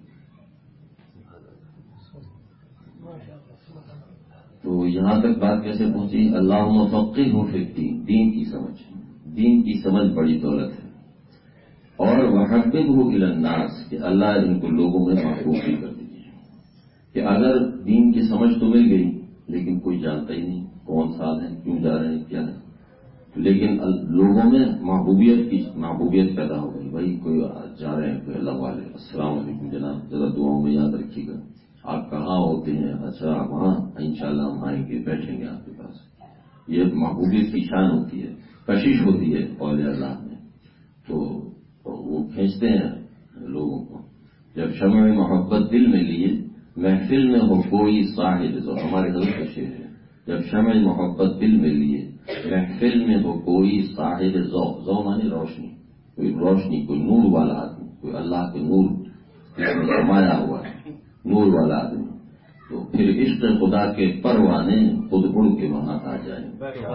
A: تو یہاں تک بات کیسے پہنچی؟ اللہ مفقہہ فی الدین، دین کی سمجھ. دین کی سمجھ بڑی دولت ہے. اور وحببہ الی الناس، کہ اللہ ان کو لوگوں میں محبوب بھی کر دیجیے. کہ اگر دین کی سمجھ تو مل گئی لیکن کوئی جانتا ہی نہیں کون ساتھ ہے، کیوں جا رہے ہیں، کیا ہے، لیکن لوگوں میں محبوبیت کی محبوبیت پیدا ہو گئی. بھائی کوئی جا رہے ہیں، کوئی اللہ والے، السلام علیکم جناب، ذرا دعاؤں میں یاد رکھیے گا، آپ کہاں ہوتے ہیں؟ اچھا وہاں، انشاءاللہ ہم آئیں گے، بیٹھیں گے آپ کے پاس. یہ محبوبیت کی شان ہوتی ہے، کشش ہوتی ہے اولیاء اللہ میں. تو وہ کھینچتے ہیں لوگوں کو. جب شمع محبت دل میں لیے، محفل میں ہو کوئی صاحب ذوق، ہمارے حضرت کا شعر ہے. جب شمع محبت دل میں لیے، محفل میں ہو کوئی صاحب ذوق. ذوق مانے روشنی، کوئی روشنی، کوئی نور والا آدمی، کوئی اللہ کے نور اس میں سمایا ہوا ہے، نور والا آدمی. تو پھر عشق خدا کے پروانے خود اڑ کے وہاں آ جائیں.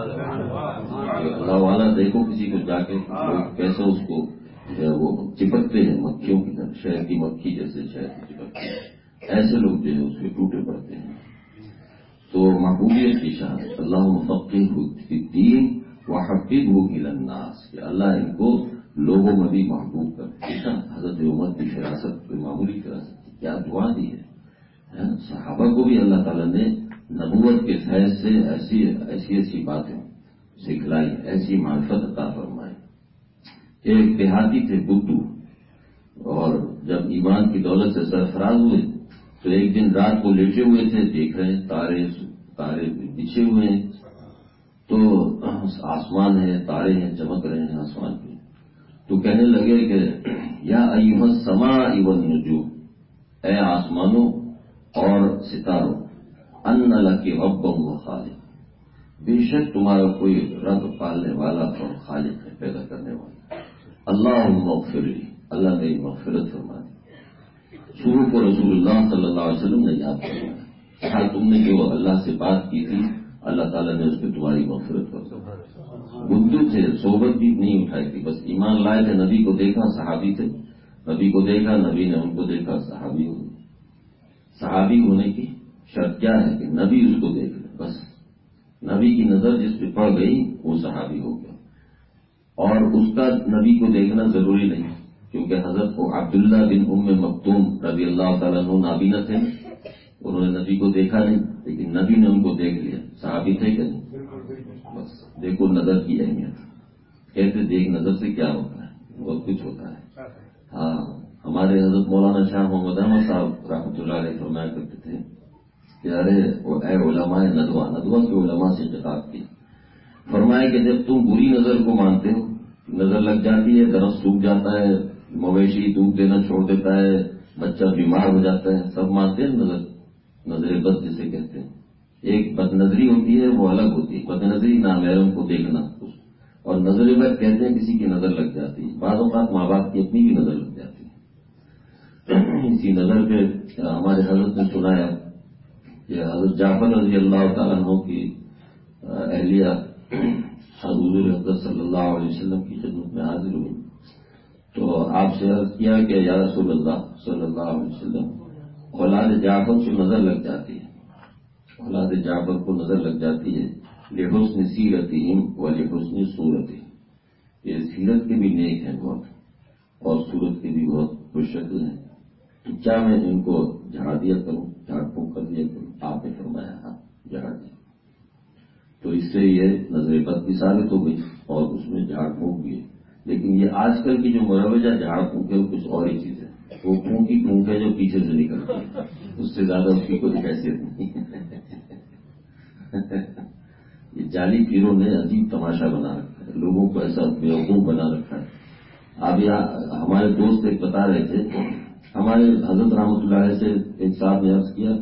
A: اللہ والا دیکھو کسی کو جا کے کیسے اس کو وہ چپکتے ہیں مکھیوں کی طرح، شہد کی مکھی جیسے شہد کی چپکتے ہیں، ایسے لوگ جو ہے اس کے ٹوٹے پڑتے ہیں. تو محبوبیت کی شان. اللہ مفقہہ فی الدین وحببہ الی الناس، کہ اللہ ان کو لوگوں میں بھی محبوب کر. حضرت عمر کی فراست کوئی معمولی فراست، کیا دعا دی ہے. صحابہ کو بھی اللہ تعالیٰ نے نبوت کے فیض سے ایسی ایسی ایسی باتیں سکھلائی، ایسی معرفت عطا فرمائی. ایک دیہاتی تھے بدھو، اور جب ایمان کی دولت سے سرفراز ہوئے تو ایک دن رات کو لیٹے ہوئے تھے، دیکھ رہے ہیں تارے تارے بچھے ہوئے ہیں، تو آسمان ہے، تارے ہیں، چمک رہے ہیں آسمان پہ. تو کہنے لگے کہ یا ایھا السماء والنجوم، اے آسمانوں اور ستاروں، ان لک ربا وخالق، بے شک تمہارا کوئی رب پالنے والا اور خالق ہے، پیدا کرنے والا. اللہم اغفر لی، اللہ میری مغفرت فرما دی. سورہ کو رسول اللہ صلی اللہ علیہ وسلم نے یاد کروایا. کہا تم نے جو اللہ سے بات کی تھی، اللہ تعالیٰ نے اس پہ تمہاری مغفرت کر دی. بدھو تھے، صحبت بھی نہیں اٹھائی تھی، بس ایمان لائے تھے. نبی کو دیکھا، صحابی تھے، نبی کو دیکھا، نبی نے ان کو دیکھا، صحابی ہوئے. صحابی ہونے کی شرط کیا ہے کہ نبی اس کو دیکھ لے، بس نبی کی نظر جس پہ پڑ گئی وہ صحابی ہو گیا. اور اس کا نبی کو دیکھنا ضروری نہیں، کیونکہ حضرت کو عبداللہ بن ام مکتوم رضی اللہ تعالیٰ عنہ نابینا تھے، انہوں نے نبی کو دیکھا نہیں، لیکن نبی نے ان کو دیکھ لیا. صحابی تھے کہ نہیں؟ بس دیکھو نظر کی اہمیت. کہتے دیکھ نظر سے کیا ہوتا ہے، بہت کچھ ہوتا ہے. ہاں، ہمارے حضرت مولانا شاہ محمد احمد صاحب رحمۃ اللہ علیہ فرمایا کرتے تھے کہ ارے اے علماء ندوہ ندوہ کے علماء سے خطاب کی. فرمایا کہ جب تم بری نظر کو مانتے ہو، نظر لگ جاتی ہے، درخت سوکھ جاتا ہے، مویشی دودھ دینا چھوڑ دیتا ہے، بچہ بیمار ہو جاتا ہے، سب مانتے ہیں نظر نظر بد جسے کہتے ہیں. ایک بد نظری ہوتی ہے وہ الگ ہوتی ہے، بد نظری نامحرم کو دیکھنا، اور نظر بد کہتے ہیں کسی کی نظر لگ جاتی ہے. بعض اوقات ماں باپ کی اپنی بھی نظر لگ جاتی ہے. اسی نظر پہ ہمارے حضرت نے سنایا کہ حضرت جعفر رضی اللہ تعالیٰ عنہ کی اہلیہ حضور حضرت صلی اللہ علیہ وسلم کی خدمت میں حاضر ہوئی تو آپ سے عرض کیا کہ یا رسول اللہ صلی اللہ علیہ وسلم، اولاد جعفر کو نظر لگ جاتی ہے، اولاد جعفر کو نظر لگ جاتی ہے لحسن سیرتہم و لحسن صورتہم، یہ سیرت کے بھی نیک ہیں بہت اور صورت کے بھی بہت خوش شکل ہیں، تو کیا میں ان کو جھاڑ دیا کروں، جھاڑ پھونک کر دیا کروں؟ آپ نے فرمایا ہاں جھاڑ دیا. تو اس سے یہ نظر بد بھی ثابت ہو گئی اور اس میں جھاڑ پھونک بھی ہے. لیکن یہ آج کل کی جو مروجہ جھاڑ پھونک ہے وہ کچھ اور ہی چیز ہے، وہ پھونک کی پھونک ہے جو پیچھے سے نکلتی ہے، اس سے زیادہ اس کی کوئی حیثیت نہیں. یہ جعلی پیروں نے عجیب تماشا بنا رکھا ہے، لوگوں کو ایسا بیوقوف بنا رکھا ہے. اب یہاں ہمارے دوست ایک بتا رہے تھے، ہمارے حضرت رحمۃ اللہ علیہ سے ایک صاحب نے عرض کیا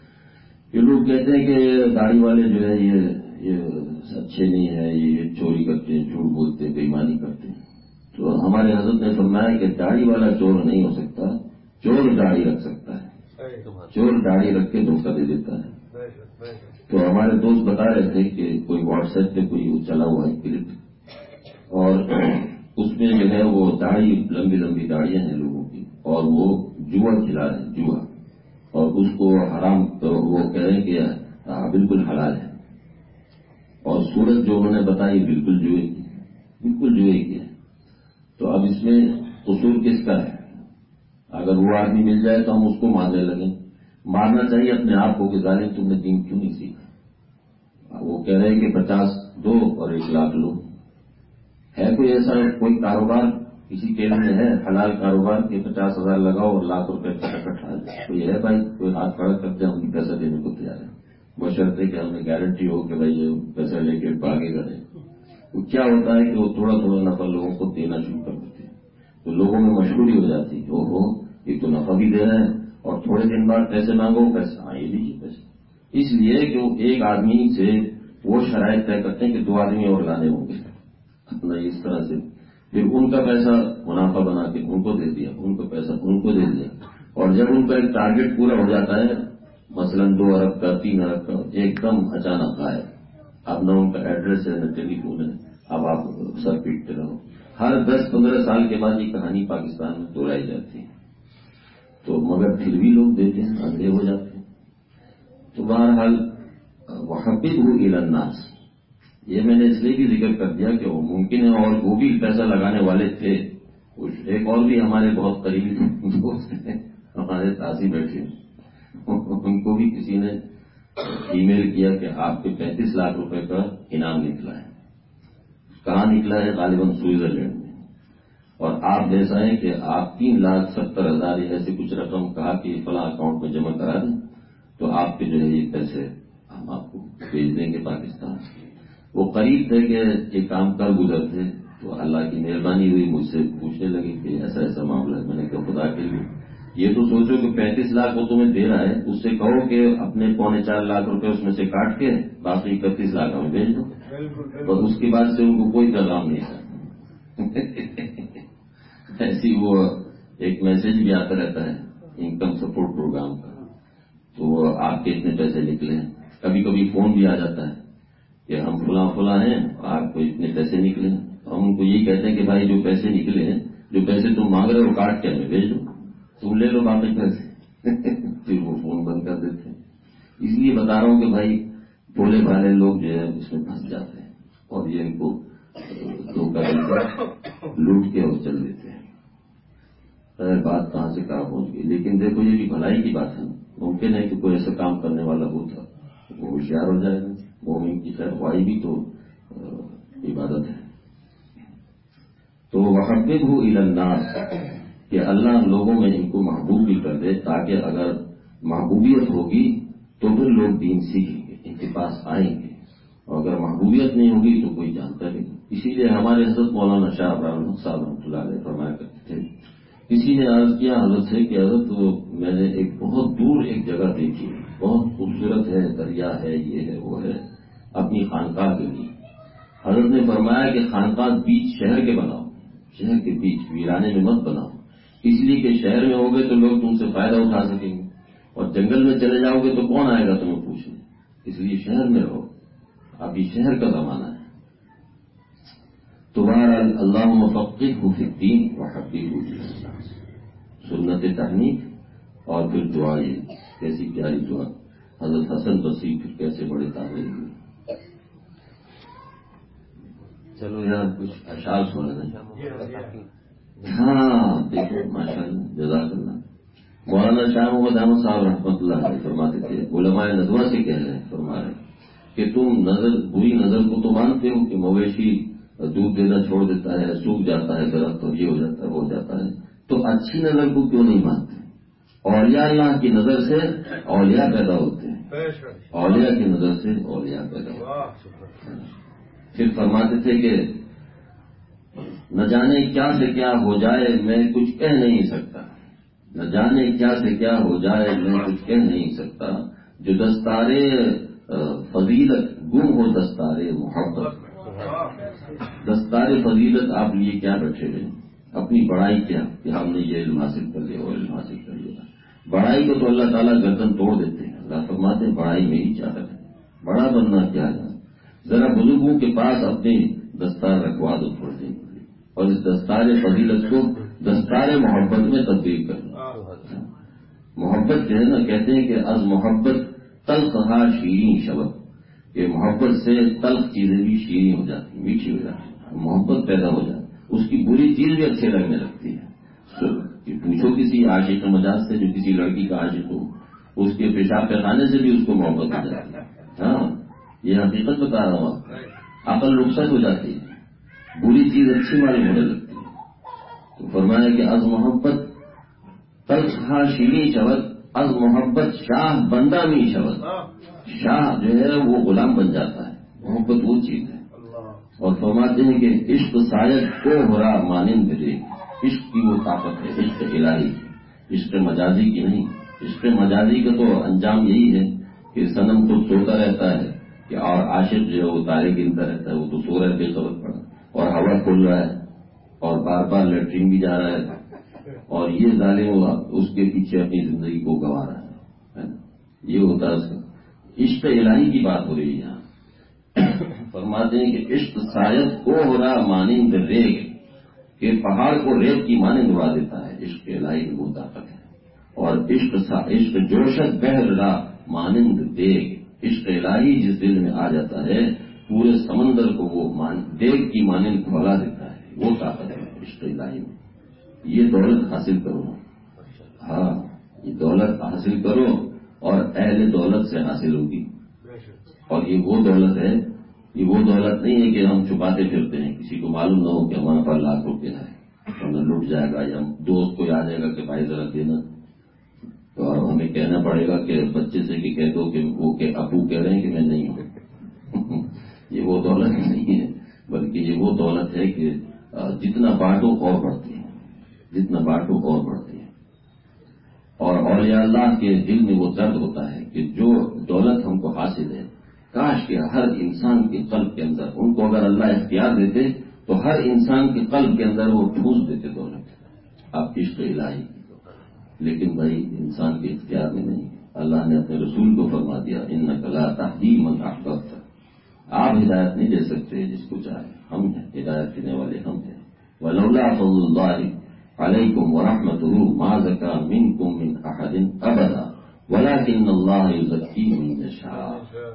A: کہ لوگ کہتے ہیں کہ داڑھی والے جو ہے یہ یہ اچھے نہیں ہیں، یہ چوری کرتے ہیں، جھوٹ بولتے ہیں، بےایمانی کرتے ہیں. تو ہمارے حضرت نے فرمایا کہ داڑھی والا چور نہیں ہو سکتا، چور داڑھی رکھ سکتا ہے، چور داڑھی رکھ کے دھوکہ دے دیتا ہے. تو ہمارے دوست بتا رہے تھے کہ کوئی واٹس ایپ پہ کوئی چلا ہوا ہے کلپ، اور اس میں جو ہے وہ داڑھی لمبی لمبی داڑیاں ہیں لوگوں کی، اور وہ جوا کھلا رہے ہیں، جوا، اور اس کو حرام وہ کہہ رہے ہیں کہ بالکل حلال ہے، اور صورت جو انہوں نے بتائی بالکل جوئے کی، بالکل جوئے کی ہے. تو اب اس میں قصور کس کا ہے؟ اگر وہ آدمی مل جائے تو ہم اس کو مارنے لگیں. مارنا چاہیے اپنے آپ کو کہ ظالم تم نے دین کیوں نہیں سیکھا. وہ کہہ رہے ہیں کہ پچاس دو اور ایک لاکھ لو. ہے کوئی ایسا کوئی کاروبار کسی کے میں ہے حلال کاروبار کہ پچاس ہزار لگاؤ اور لاکھ روپے کا اکٹھا جائے؟ کوئی ہے بھائی؟ کوئی ہاتھ کھڑا کرتے ہم بھی پیسہ دینے کو تیار ہے، بشرطے کہ ہمیں گارنٹی ہو کہ بھائی یہ پیسہ لے کے بھاگے گا نہیں. وہ کیا ہوتا ہے کہ وہ تھوڑا تھوڑا نفع لوگوں کو دینا شروع کر دیتے ہیں، تو لوگوں میں مشہوری ہو جاتی ہے، او ہو یہ تو نفع بھی دے رہے ہیں، اور تھوڑے دن بعد پیسے مانگو، پیسے آئے لیجیے پیسے. اس لیے کہ ایک آدمی سے وہ شرائط طے کرتے ہیں کہ دو آدمی اور لانے ہوں گے اپنا، اس طرح سے پھر ان کا پیسہ منافع بنا کے ان کو دے دیا، ان کو پیسہ ان کو دے دیا، اور جب ان کا ایک ٹارگیٹ پورا ہو جاتا ہے مثلاً دو ارب کا، تین ارب کا، ایک دم اچانک آئے. اب نہ ان کا ایڈریس ہے نہ ٹیلی فون ہے، اب آپ سر پیٹتے رہو. ہر دس پندرہ سال کے بعد یہ کہانی پاکستان میں دہرائی جاتی ہے، تو مگر پھر بھی لوگ دیتے ہیں، اندھے ہو جاتے ہیں. تو بہرحال وحببہ الی الناس، یہ میں نے اس لیے بھی ذکر کر دیا کہ وہ ممکن ہے اور وہ بھی پیسہ لگانے والے تھے. ایک اور بھی ہمارے بہت قریبی دوست ہیں ہمارے ساتھ ہی بیٹھے، ان کو بھی کسی نے ای میل کیا کہ آپ کے پینتیس لاکھ روپے کا انعام نکلا ہے. کہاں نکلا ہے؟ غالباً سوئٹزرلینڈ میں. اور آپ جیسا ہے کہ آپ تین لاکھ ستر ہزار ایسے کچھ رقم کہا کہ فلاں اکاؤنٹ میں جمع کرا دیں تو آپ کے جو ہے یہ پیسے ہم آپ کو بھیج دیں گے پاکستان. وہ قریب تھے کہ یہ کام کر گزر تھے، تو اللہ کی مہربانی ہوئی، مجھ سے پوچھنے لگے کہ ایسا ایسا معاملہ ہے. میں نے کہا خدا کے لیے یہ تو سوچو کہ پینتیس لاکھ وہ تمہیں دے رہا ہے، اس سے کہو کہ اپنے پونے چار لاکھ روپے اس میں سے کاٹ کے باقی اکتیس لاکھ ہمیں بھیج دو. اور اس کے بعد سے ان کو کوئی پیغام نہیں تھا. ایسی وہ ایک میسج بھی آتا رہتا ہے انکم سپورٹ پروگرام کا، تو وہ آپ کے اتنے پیسے نکلے ہیں. کبھی کبھی فون بھی آ جاتا ہے کہ ہم فلاں فلاں ہیں اور آپ کو اتنے پیسے نکلے ہیں. ہم ان کو یہی کہتے ہیں کہ بھائی جو پیسے نکلے ہیں، جو پیسے تم مانگ رہے ہو کاٹ کے ہمیں بھیج دو، تم لے لو باقی پیسے. پھر وہ فون بند کر دیتے ہیں. اس لیے بتا رہا ہوں کہ بھائی بھولے بھالے لوگ جو ہے اس میں پھنس جاتے ہیں اور یہ ان کو دھوکہ دے کر لوٹ کے اور چل دیتے ہیں. بات کہاں سے کہاں پہنچ گئی. لیکن دیکھو یہ بھی بھلائی کی بات ہے. ممکن ہے کہ کوئی ایسا کام کرنے والا ہوتا وہ ہوشیار ہو جائے گا. مومن کی خیر خواہی بھی تو عبادت ہے. تو وحببہ الی الناس کہ اللہ لوگوں میں ان کو محبوب بھی کر دے، تاکہ اگر محبوبیت ہوگی تو پھر لوگ دین سیکھیں گے، ان کے پاس آئیں گے، اور اگر محبوبیت نہیں ہوگی تو کوئی جانتا نہیں۔ اسی لیے ہمارے حضرت مولانا شاہ ابراہیم صاحب رحمۃ اللہ علیہ فرمایا کرتے تھے، کسی نے عرض کیا حضرت سے کہ حضرت میں نے ایک بہت دور ایک جگہ دیکھی، بہت خوبصورت ہے، دریا ہے، یہ ہے وہ ہے، اپنی خانقاہ کے لیے۔ حضرت نے فرمایا کہ خانقاہ بیچ شہر کے بناؤ، شہر کے بیچ ویرانے میں مت بناؤ، اس لیے کہ شہر میں ہوگے تو لوگ تم سے فائدہ اٹھا سکیں گے، اور جنگل میں چلے جاؤ گے تو کون آئے گا تمہیں پوچھنے، اس لیے شہر میں رہو۔ اب یہ شہر کا زمانہ ہے۔ تمہارا اللہم فقہہ فی الدین وحببہ فی الاسلام، سنت تحنیف، اور پھر دعا، یہ کیسی پیاری دعا، حضرت حسن بصری پھر کیسے بڑے تابعی ہوئے۔ چلو یار کچھ اشعار سنا دیں۔ ہاں دیکھو ماشاء اللہ، جزاک اللہ۔ مولانا شاہ محمد احمد صاحب رحمۃ اللہ علیہ فرماتے تھے، علماء ندوہ سے کہہ رہے ہیں، فرما رہے ہیں کہ تم نظر بری نظر کو تو مانتے ہو کہ مویشی دودھ دینا چھوڑ دیتا ہے، سوکھ جاتا ہے درخت، اور یہ ہو جاتا ہے وہ ہو جاتا ہے، تو اچھی نظر کو کیوں نہیں مانتے؟ اولیاء اللہ کی نظر سے اولیاء پیدا ہوتے ہیں، اولیاء کی نظر سے اولیاء پیدا ہوتے ہیں۔ پھر فرماتے تھے کہ نہ جانے کیا سے کیا ہو جائے میں کچھ کہہ نہیں سکتا، نہ جانے کیا سے کیا ہو جائے میں کچھ کہہ نہیں سکتا، جو دستارے فضیلت گم ہو دستارے محبت۔ دستارے فضیلت آپ لیے کیا بیٹھے ہوئے، اپنی بڑائی کیا کہ ہم نے یہ علم حاصل کر لیا وہ علم حاصل کر لیا۔ بڑائی کو تو اللہ تعالیٰ گردن توڑ دیتے ہیں، اللہ فرماتے ہیں بڑائی میری چاہت ہے، بڑا بننا کیا ہے، ذرا بزرگوں کے پاس اپنی دستار رکھوا دو تھوڑے دن، اور اس دستار فضیلت کو دستار محبت میں تبدیل کرنا۔ محبت جو ہے نا، کہتے ہیں کہ از محبت تلخ ہا شیریں شبت، کہ محبت سے تلخ چیزیں بھی شیریں ہو جاتی ہیں، میٹھی ہو جاتی ہیں، محبت پیدا ہو جاتی ہے، اس کی بری چیز بھی اچھے لگنے لگتی ہے۔ کہ پوچھو کسی عاشق مجاز سے جو کسی لڑکی کا عاشق ہو، اس کے پیشاب پیخانے سے بھی اس کو محبت ہو جاتی ہے۔ ہاں یہ حقیقت بتا رہا ہوں آپ کو، عقل رخصت ہو جاتی ہے، بری چیز اچھی معلوم ہونے لگتی ہے۔ تو فرمایا کہ از محبت تلخ ہا شیریں شبت، از محبت شاہ بندہ می شبت، شاہ جو ہے وہ غلام بن جاتا ہے، محبت وہ چیز ہے۔ اور فرماتے ہیں کہ عشق شاید کو ہرا مانند دے، عشق کی وہ طاقت ہے، عشق الہی کی، عشق مجازی کی نہیں۔ عشق مجازی کا تو انجام یہی ہے کہ صنم خود سوتا رہتا ہے کہ اور عاشق جو ہے وہ تارے گنتا رہتا ہے، وہ تو سو رہا ہے بے خبر پڑا، اور ہوا کھل رہا ہے اور بار بار لیٹرین بھی جا رہا ہے، اور یہ ظالم اس کے پیچھے اپنی زندگی کو گنوا رہا ہے۔ یہ ہوتا ہے اس کا عشق الہی کی بات ہو رہی ہے یہاں۔ فرماتے ہیں کہ عشق شاید کو ہو رہا مانند ریگ، کہ پہاڑ کو ریت کی مانند اڑا دیتا ہے، عشق الہی کی وہ طاقت ہے۔ اور عشق عشق جوشت بہر را مانند دیگ، عشق الہی جس دل میں آ جاتا ہے پورے سمندر کو وہ دیگ کی مانند کھولا دیتا ہے، وہ طاقت ہے عشق الہی میں۔ یہ دولت حاصل کرو، ہاں یہ دولت حاصل کرو، اور اہل دولت سے حاصل ہوگی۔ اور یہ وہ دولت ہے، یہ وہ دولت نہیں ہے کہ ہم چھپاتے پھرتے ہیں، کسی کو معلوم نہ ہو کہ ہمارے پاس لاکھ روپیہ ہے، ورنہ لٹ جائے گا، یا دوست کو آ جائے گا کہ بھائی ذرا دینا، تو اب ہمیں کہنا پڑے گا کہ بچے سے کہ کہہ دو کہ وہ کہ ابو کہہ رہے ہیں کہ میں نہیں ہوں۔ یہ وہ دولت نہیں ہے، بلکہ یہ وہ دولت ہے کہ جتنا بانٹو اور بڑھتی ہے، جتنا بانٹو اور بڑھتی ہے۔ اور اولیاء اللہ کے دل میں وہ درد ہوتا ہے کہ جو دولت ہم کو حاصل ہے، کاش کہ ہر انسان کے قلب کے اندر، ان کو اگر اللہ اختیار دیتے تو ہر انسان کے قلب کے اندر وہ ٹھوس دیتے دولت، آپ عشق الہی۔ لیکن بھائی انسان کے اختیار میں نہیں، اللہ نے اپنے رسول کو فرما دیا انک لا تہدی من احببت، آپ ہدایت نہیں دے سکتے جس کو چاہے، ہم ہیں ہدایت دینے والے، ہم ہیں۔ ولولا فضل اللہ علیکم ورحمتہ ما زکا منکم من احد ابدا ولکن اللہ یزکی من یشاء۔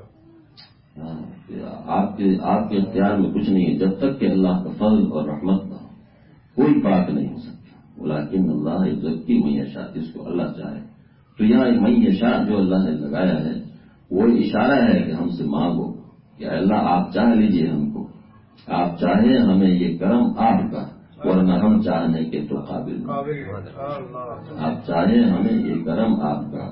A: آپ کے آپ کے اختیار میں کچھ نہیں ہے، جب تک کہ اللہ کا فضل اور رحمت نہ ہو کوئی پاک نہیں ہو سکتا۔ ولیکن اللہ یزکی من یشاء، جس کو اللہ چاہے۔ تو یہاں من یشاء جو اللہ نے لگایا ہے وہ اشارہ ہے کہ ہم سے مانگو کہ اللہ آپ چاہ لیجئے ہم کو، آپ چاہیں ہمیں یہ کرم آپ کا، ورنہ ہم چاہنے کے تو قابل نہیں، آپ چاہیں ہمیں یہ کرم آپ کا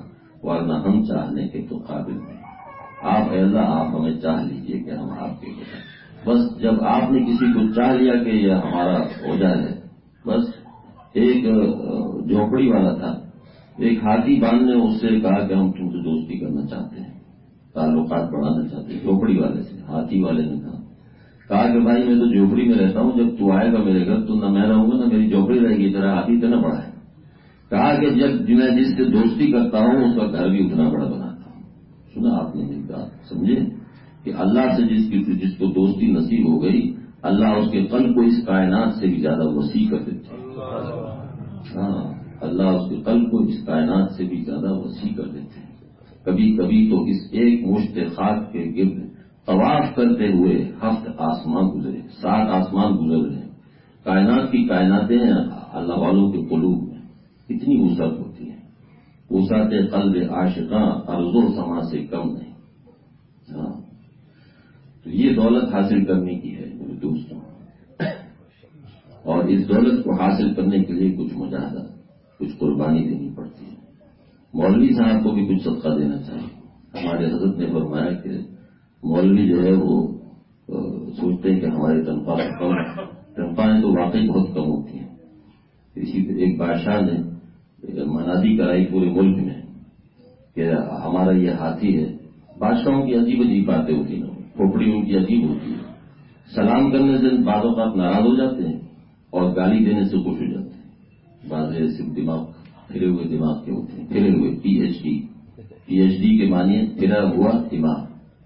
A: ورنہ ہم چاہنے کے تو قابل نہیں. آپ اے اللہ آپ ہمیں چاہ لیجئے کہ ہم آپ کے ہیں. بس جب آپ نے کسی کو چاہ لیا کہ یہ ہمارا ہو جائے. بس ایک جھوپڑی والا تھا, ایک ہاتھی باندھ نے اس سے کہا کہ ہم تم سے دوستی کرنا چاہتے ہیں, تعلقات بڑھانا چاہتے ہیں. جھوپڑی والے سے ہاتھی والے نے کہا کہا کہ بھائی میں تو جھوپڑی میں رہتا ہوں, جب تو آئے گا میرے گھر تو نہ میں رہوں گا نہ میری جھوپڑی رہے گی, تیرا ہاتھی اتنا بڑا ہے. کہا کہ جب میں جس سے دوستی کرتا ہوں اس کا گھر بھی اتنا بڑا بناتا ہوں. سنا آپ نے میری بات, سمجھے کہ اللہ سے جس کی جس کو دوستی نصیب ہو گئی, اللہ اس کے قلب کو اس کائنات سے بھی زیادہ وسیع کر دیتے ہیں. ہاں, اللہ اس کے قلب کو اس کائنات سے بھی زیادہ وسیع کر دیتے ہیں. کبھی کبھی تو اس ایک مشت خاک کے گرد طواف کرتے ہوئے ہفت آسمان گزرے, سات آسمان گزر رہے ہیں. کائنات کی کائناتیں اللہ والوں کے قلوب میں اتنی وسعت ہوتی ہے. وسعت قلب عاشقاں ارض و سما سے کم نہیں. ہاں, تو یہ دولت حاصل کرنے کی ہے میرے دوستوں, اور اس دولت کو حاصل کرنے کے لیے کچھ مجاہدہ, کچھ قربانی دینی پڑتی ہے. مولوی صاحب کو بھی کچھ صدقہ دینا چاہیے. ہمارے حضرت نے فرمایا کہ مولوی جو ہے وہ سوچتے ہیں کہ ہماری تنخواہ کم, تنخواہیں تو واقعی بہت کم ہوتی ہیں. اسی ایک بادشاہ نے منادی کرائی پورے ملک میں کہ ہمارا یہ ہاتھی ہے. بادشاہوں کی عجیب عجیب باتیں ہوتی ہیں, کھوپڑی ان کی عجیب ہوتی ہے. سلام کرنے سے بعض اوقات ناراض ہو جاتے ہیں اور گالی دینے سے خوش ہو جاتے ہیں. بعض ایسے دماغ پھرے ہوئے دماغ کے ہوتے ہیں, پھرے ہوئے P H D P H D کے معنی پھرا ہوا دماغ.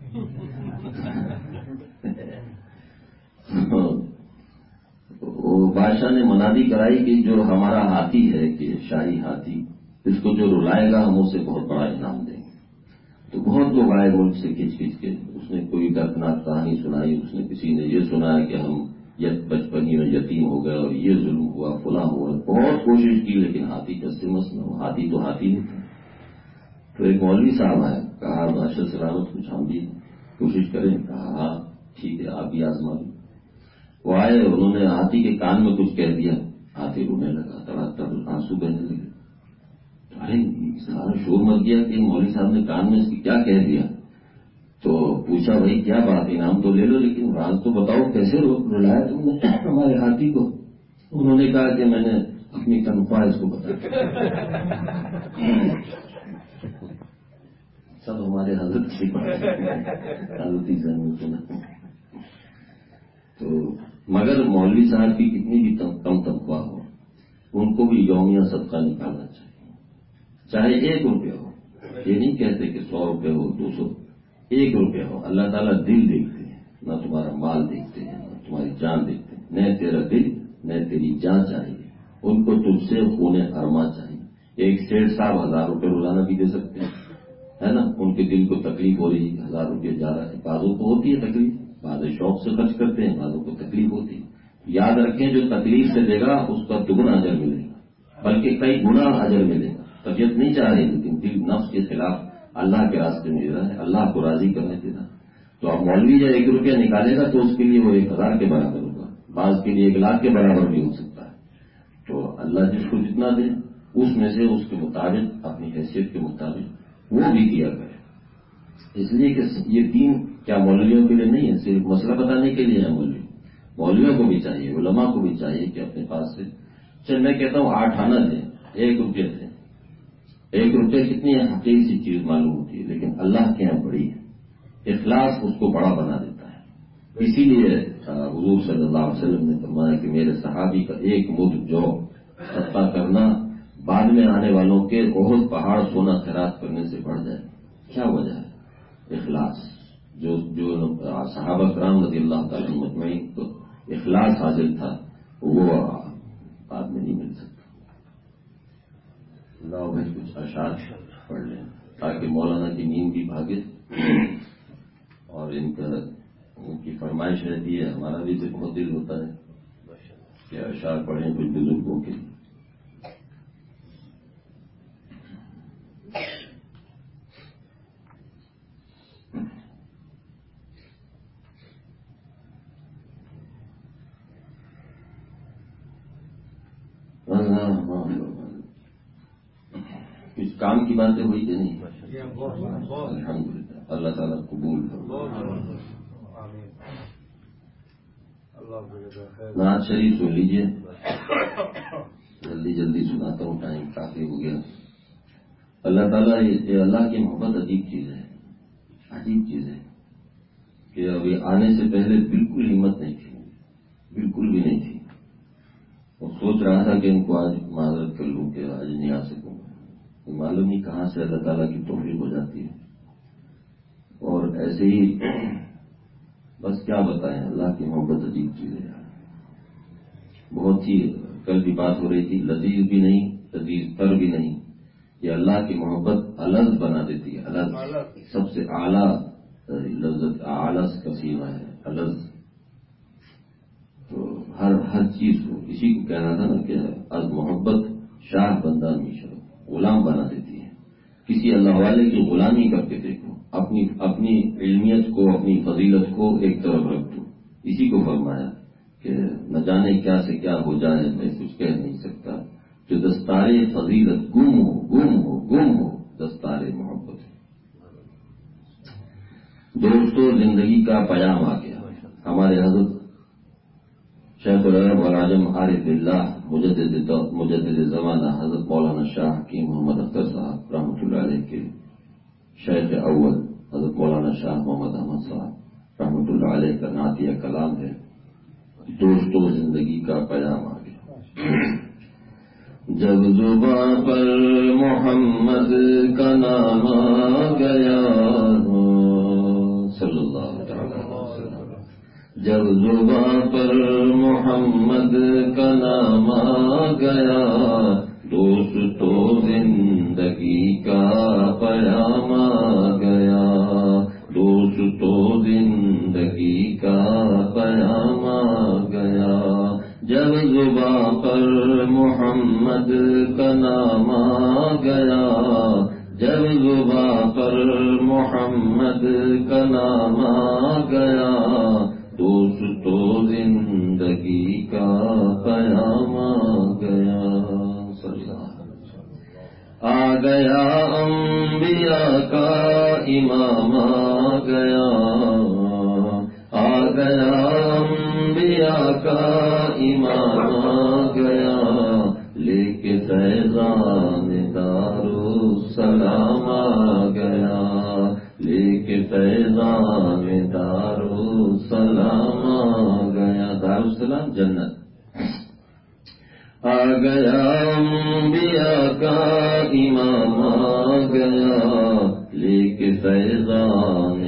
A: وہ بادشاہ نے منادی کرائی کہ جو ہمارا ہاتھی ہے کہ شاہی ہاتھی, اس کو جو رلائے گا ہم اسے بہت بڑا انعام دیں گے. تو بہت لوگ آئے ملک سے کھچ کھچ کے. اس نے کوئی دردناک کہانی سنائی, اس نے کسی نے یہ سنایا کہ ہم بچپن ہی میں یتیم ہو گئے اور یہ ظلم ہوا فلاں ہوا. بہت کوشش کی لیکن ہاتھی کس سے مس نہ ہو. ہاتھی تو ہاتھی نہیں تھا. تو ایک مولوی صاحب آیا, کہا بادشاہ سلامت کچھ ہم بھی کوشش کریں. کہا ہاں ٹھیک ہے آپ بھی آزما لیں. وہ آئے, انہوں نے ہاتھی کے کان میں کچھ کہہ دیا, ہاتھی رونے لگا, تڑا تڑ آنسو بہنے لگے. ارے سارا شور مچ گیا کہ مولوی صاحب نے کان میں اس کی کیا کہہ دیا. تو پوچھا بھائی کیا بات, انعام تو لے لو لیکن راز تو بتاؤ کیسے رلایا تم نے ہمارے ہاتھی کو. انہوں نے کہا کہ میں نے اپنی تنخواہ اس کو بتا سب ہمارے حضرت سے حضرت سنا. تو مگر مولوی صاحب کی کتنی بھی کم تنخواہ ہو, ان کو بھی یومیہ صدقہ نکالنا چاہیے, چاہے ایک روپیہ ہو. یہ نہیں کہتے کہ سو روپے ہو, دو سو, ایک روپیہ ہو. اللہ تعالیٰ دل دیکھتے ہیں, نہ تمہارا مال دیکھتے ہیں, نہ تمہاری جان دیکھتے ہیں. نہ تیرا دل نہ تیری جان چاہیے, ان کو تجھ سے خونے ارما چاہیے. ایک سیٹ صاحب ہزار روپے روزانہ بھی دے سکتے ہیں, ہے نا. ان کے دل کو تکلیف ہو رہی ہے, ہزار روپے جا رہا ہے. بعضوں کو ہوتی ہے تکلیف, بعض شوق سے خرچ کرتے ہیں, بعضوں کو تکلیف ہوتی ہے. یاد رکھیں جو تکلیف سے دے گا اس کا دگنا اجر ملے گا, بلکہ کئی گنا اجر ملے گا. طبیعت نہیں چاہ رہی لیکن دل نفس کے خلاف اللہ کے راستے میں دے رہا ہے, اللہ کو راضی کرنے دے رہا. تو اب مولوی جب ایک روپیہ نکالے گا تو اس کے لیے وہ ایک ہزار کے برابر ہوگا, بعض کے لیے ایک لاکھ کے برابر بھی ہو سکتا ہے. تو اللہ جس کو جتنا دے اس میں سے اس کے مطابق اپنی حیثیت کے مطابق وہ بھی کیا کرے. اس لیے کہ یہ دین کیا مولویوں کے لیے نہیں ہے, صرف مسئلہ بتانے کے لیے ہے. مولوی مولویوں کو بھی چاہیے, علماء کو بھی چاہیے کہ اپنے پاس سے, چل میں کہتا ہوں آٹھ آنا دیں, ایک روپیہ دیں. ایک روپیہ کتنی حقیقی سی چیز معلوم ہوتی ہے لیکن اللہ کے یہاں بڑی ہے. اخلاص اس کو بڑا بنا دیتا ہے. اسی لیے حضور صلی اللہ علیہ وسلم نے فرمایا کہ میرے صحابی کا ایک مد جو صدقہ کرنا بعد میں آنے والوں کے بہت پہاڑ سونا خیرات کرنے سے بڑھ جائے. کیا وجہ ہے؟ اخلاص. جو جو صحابہ کرام رضی اللہ تعالی مجمعین کو اخلاص حاصل تھا وہ بعد میں نہیں مل سکتا. لاؤ بھائی کچھ اشعار پڑھ لیں تاکہ مولانا کی نیند بھی بھاگے, اور ان کا ان کی فرمائش رہتی ہے, ہمارا بھی بہت دل ہوتا ہے کہ اشعار پڑھیں کچھ بزرگوں کے. کچھ کام کی باتیں ہوئی کہ نہیں؟ الحمدللہ، اللہ تعالیٰ قبول نعت شریف سن لیجیے، جلدی جلدی سناتا ہوں، ٹائم کافی ہو گیا۔ اللہ تعالیٰ یہ اللہ کی محبت عجیب چیز ہے، عجیب چیز ہے کہ ابھی آنے سے پہلے بالکل ہمت نہیں تھی، بالکل بھی نہیں تھی، اور سوچ رہا تھا کہ ان کو آج معذرت کر لوں کہ آج نہیں آ سکوں، معلوم نہیں کہاں سے اللہ تعالیٰ کی توفیق ہو جاتی ہے۔ اور ایسے ہی بس کیا بتائیں، اللہ کی محبت عجیب چیز ہے، بہت ہی کل بھی بات ہو رہی تھی، لذیذ بھی نہیں، لذیذ تر بھی نہیں، یہ اللہ کی محبت الگ بنا دیتی ہے، الگ سب سے اعلیٰ لذت، اعلیٰ کا سیما ہے الگ۔ تو ہر ہر چیز کو، اسی کو کہنا تھا نا کہ از محبت شاہ بندہ میشر، غلام بنا دیتی ہے۔ کسی اللہ والے کی غلامی کر کے دیکھو، اپنی اپنی علمیت کو، اپنی فضیلت کو ایک طرف رکھ دو، اسی کو فرمایا کہ نہ جانے کیا سے کیا ہو جائے میں کچھ کہہ نہیں سکتا، جو دستار فضیلت گم ہو گم ہو گم ہو دستار محبت۔ دوستو، زندگی کا پیام آ گیا۔ ہمارے حضرت شیخ العرب والعجم عارف باللہ مجدد مجدد زمانہ حضرت مولانا شاہ کی محمد اختر صاحب رحمۃ اللہ علیہ کے شیخ اول حضرت مولانا شاہ محمد احمد صاحب رحمۃ اللہ علیہ کا نعتیہ کلام ہے، دوستو زندگی کا پیام آ گیا۔ جب زباں پر محمد کا نام آ گیا صلی اللہ تعالی وسلم، جب زباں پر محمد کا نام آ گیا، دوستو زندگی کا پیام آ گیا، دوستو زندگی کا پیام آ گیا، جب زباں پر محمد کا نام آ گیا، جب زباں پر محمد کا نام آ گیا، دوستو زندگی کا پیام آ گیا، آ گیا انبیاء کا امام آ گیا، آ گیا انبیاء کا امام آ گیا، لے کے فیضان دارالسلام آ گیا، لے کے فیضان دارالسلام آ گیا، دارالسلام جنت، آ گیا انبیاء کا امام آ گیا، لے کے فیضان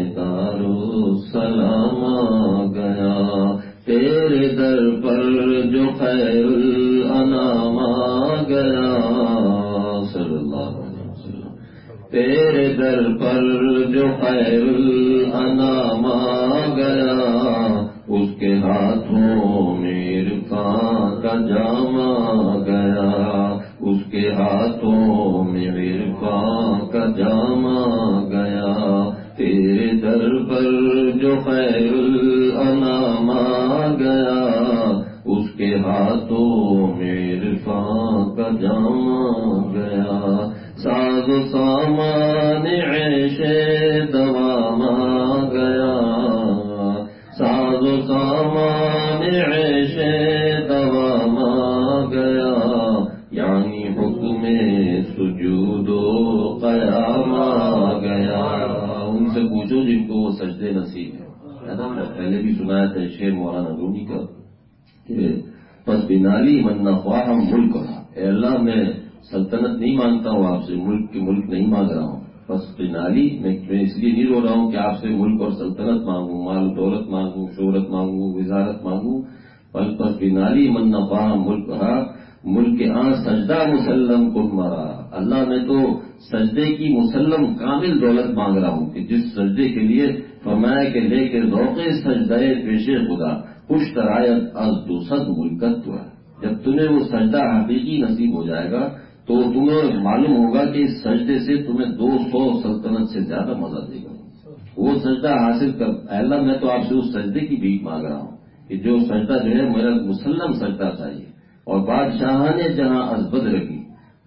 A: دارالسلام آ گیا، تیرے در پر جو خیر الانام آ گیا صلی اللہ علیہ وسلم، تیرے در پر جو خیر الانام آ گیا، اس کے ہاتھوں میں عرفان کا جام آ گیا، اس کے ہاتھوں میں عرفان کا جام آ گیا، تیرے در پر جو خیر الانام آ گیا، اس کے ہاتھوں میں عرفان کا جام آ گیا، ساز و سامان عیش دوام آ گیا، ساز و سامان عیش دوام آ گیا، یعنی حکم سجود و قیام آ گیا۔ ان سے پوچھو جن کو وہ سجدے نصیب ہے نا، پہلے بھی سنایا تھا شعر مولانا رومی کا کہ پس بنالی من نخواہم ملک، اے اللہ میں سلطنت نہیں مانگتا ہوں آپ سے، ملک کی ملک نہیں مانگ رہا ہوں، بس بنالی میں اس لیے نہیں رو رہا ہوں کہ آپ سے ملک اور سلطنت مانگوں، مال دولت مانگوں، شہرت مانگوں، وزارت مانگوں، بل پس بنالی من نخواہم ملک رہا، ملک آن سجدہ مسلم کن مرا، اللہ میں تو سجدے کی مسلم کامل دولت مانگ رہا ہوں کہ جس سجدے کے لیے فرمایا کہ لے کے ذوق سجدہ پیش خدا خوش ترایت از دوسد ملکت ہے، جب تمہیں وہ سجدہ حقیقی نصیب ہو جائے گا تو تمہیں معلوم ہوگا کہ اس سجدے سے تمہیں دو سو سلطنت سے زیادہ مزہ دے گا، وہ سجدہ حاصل کر، اے اللہ میں تو آپ سے اس سجدے کی بھیک مانگ رہا ہوں کہ جو سجدہ جو ہے میرا مسلم سجدہ چاہیے، اور بادشاہ نے جہاں ازبد رکھی،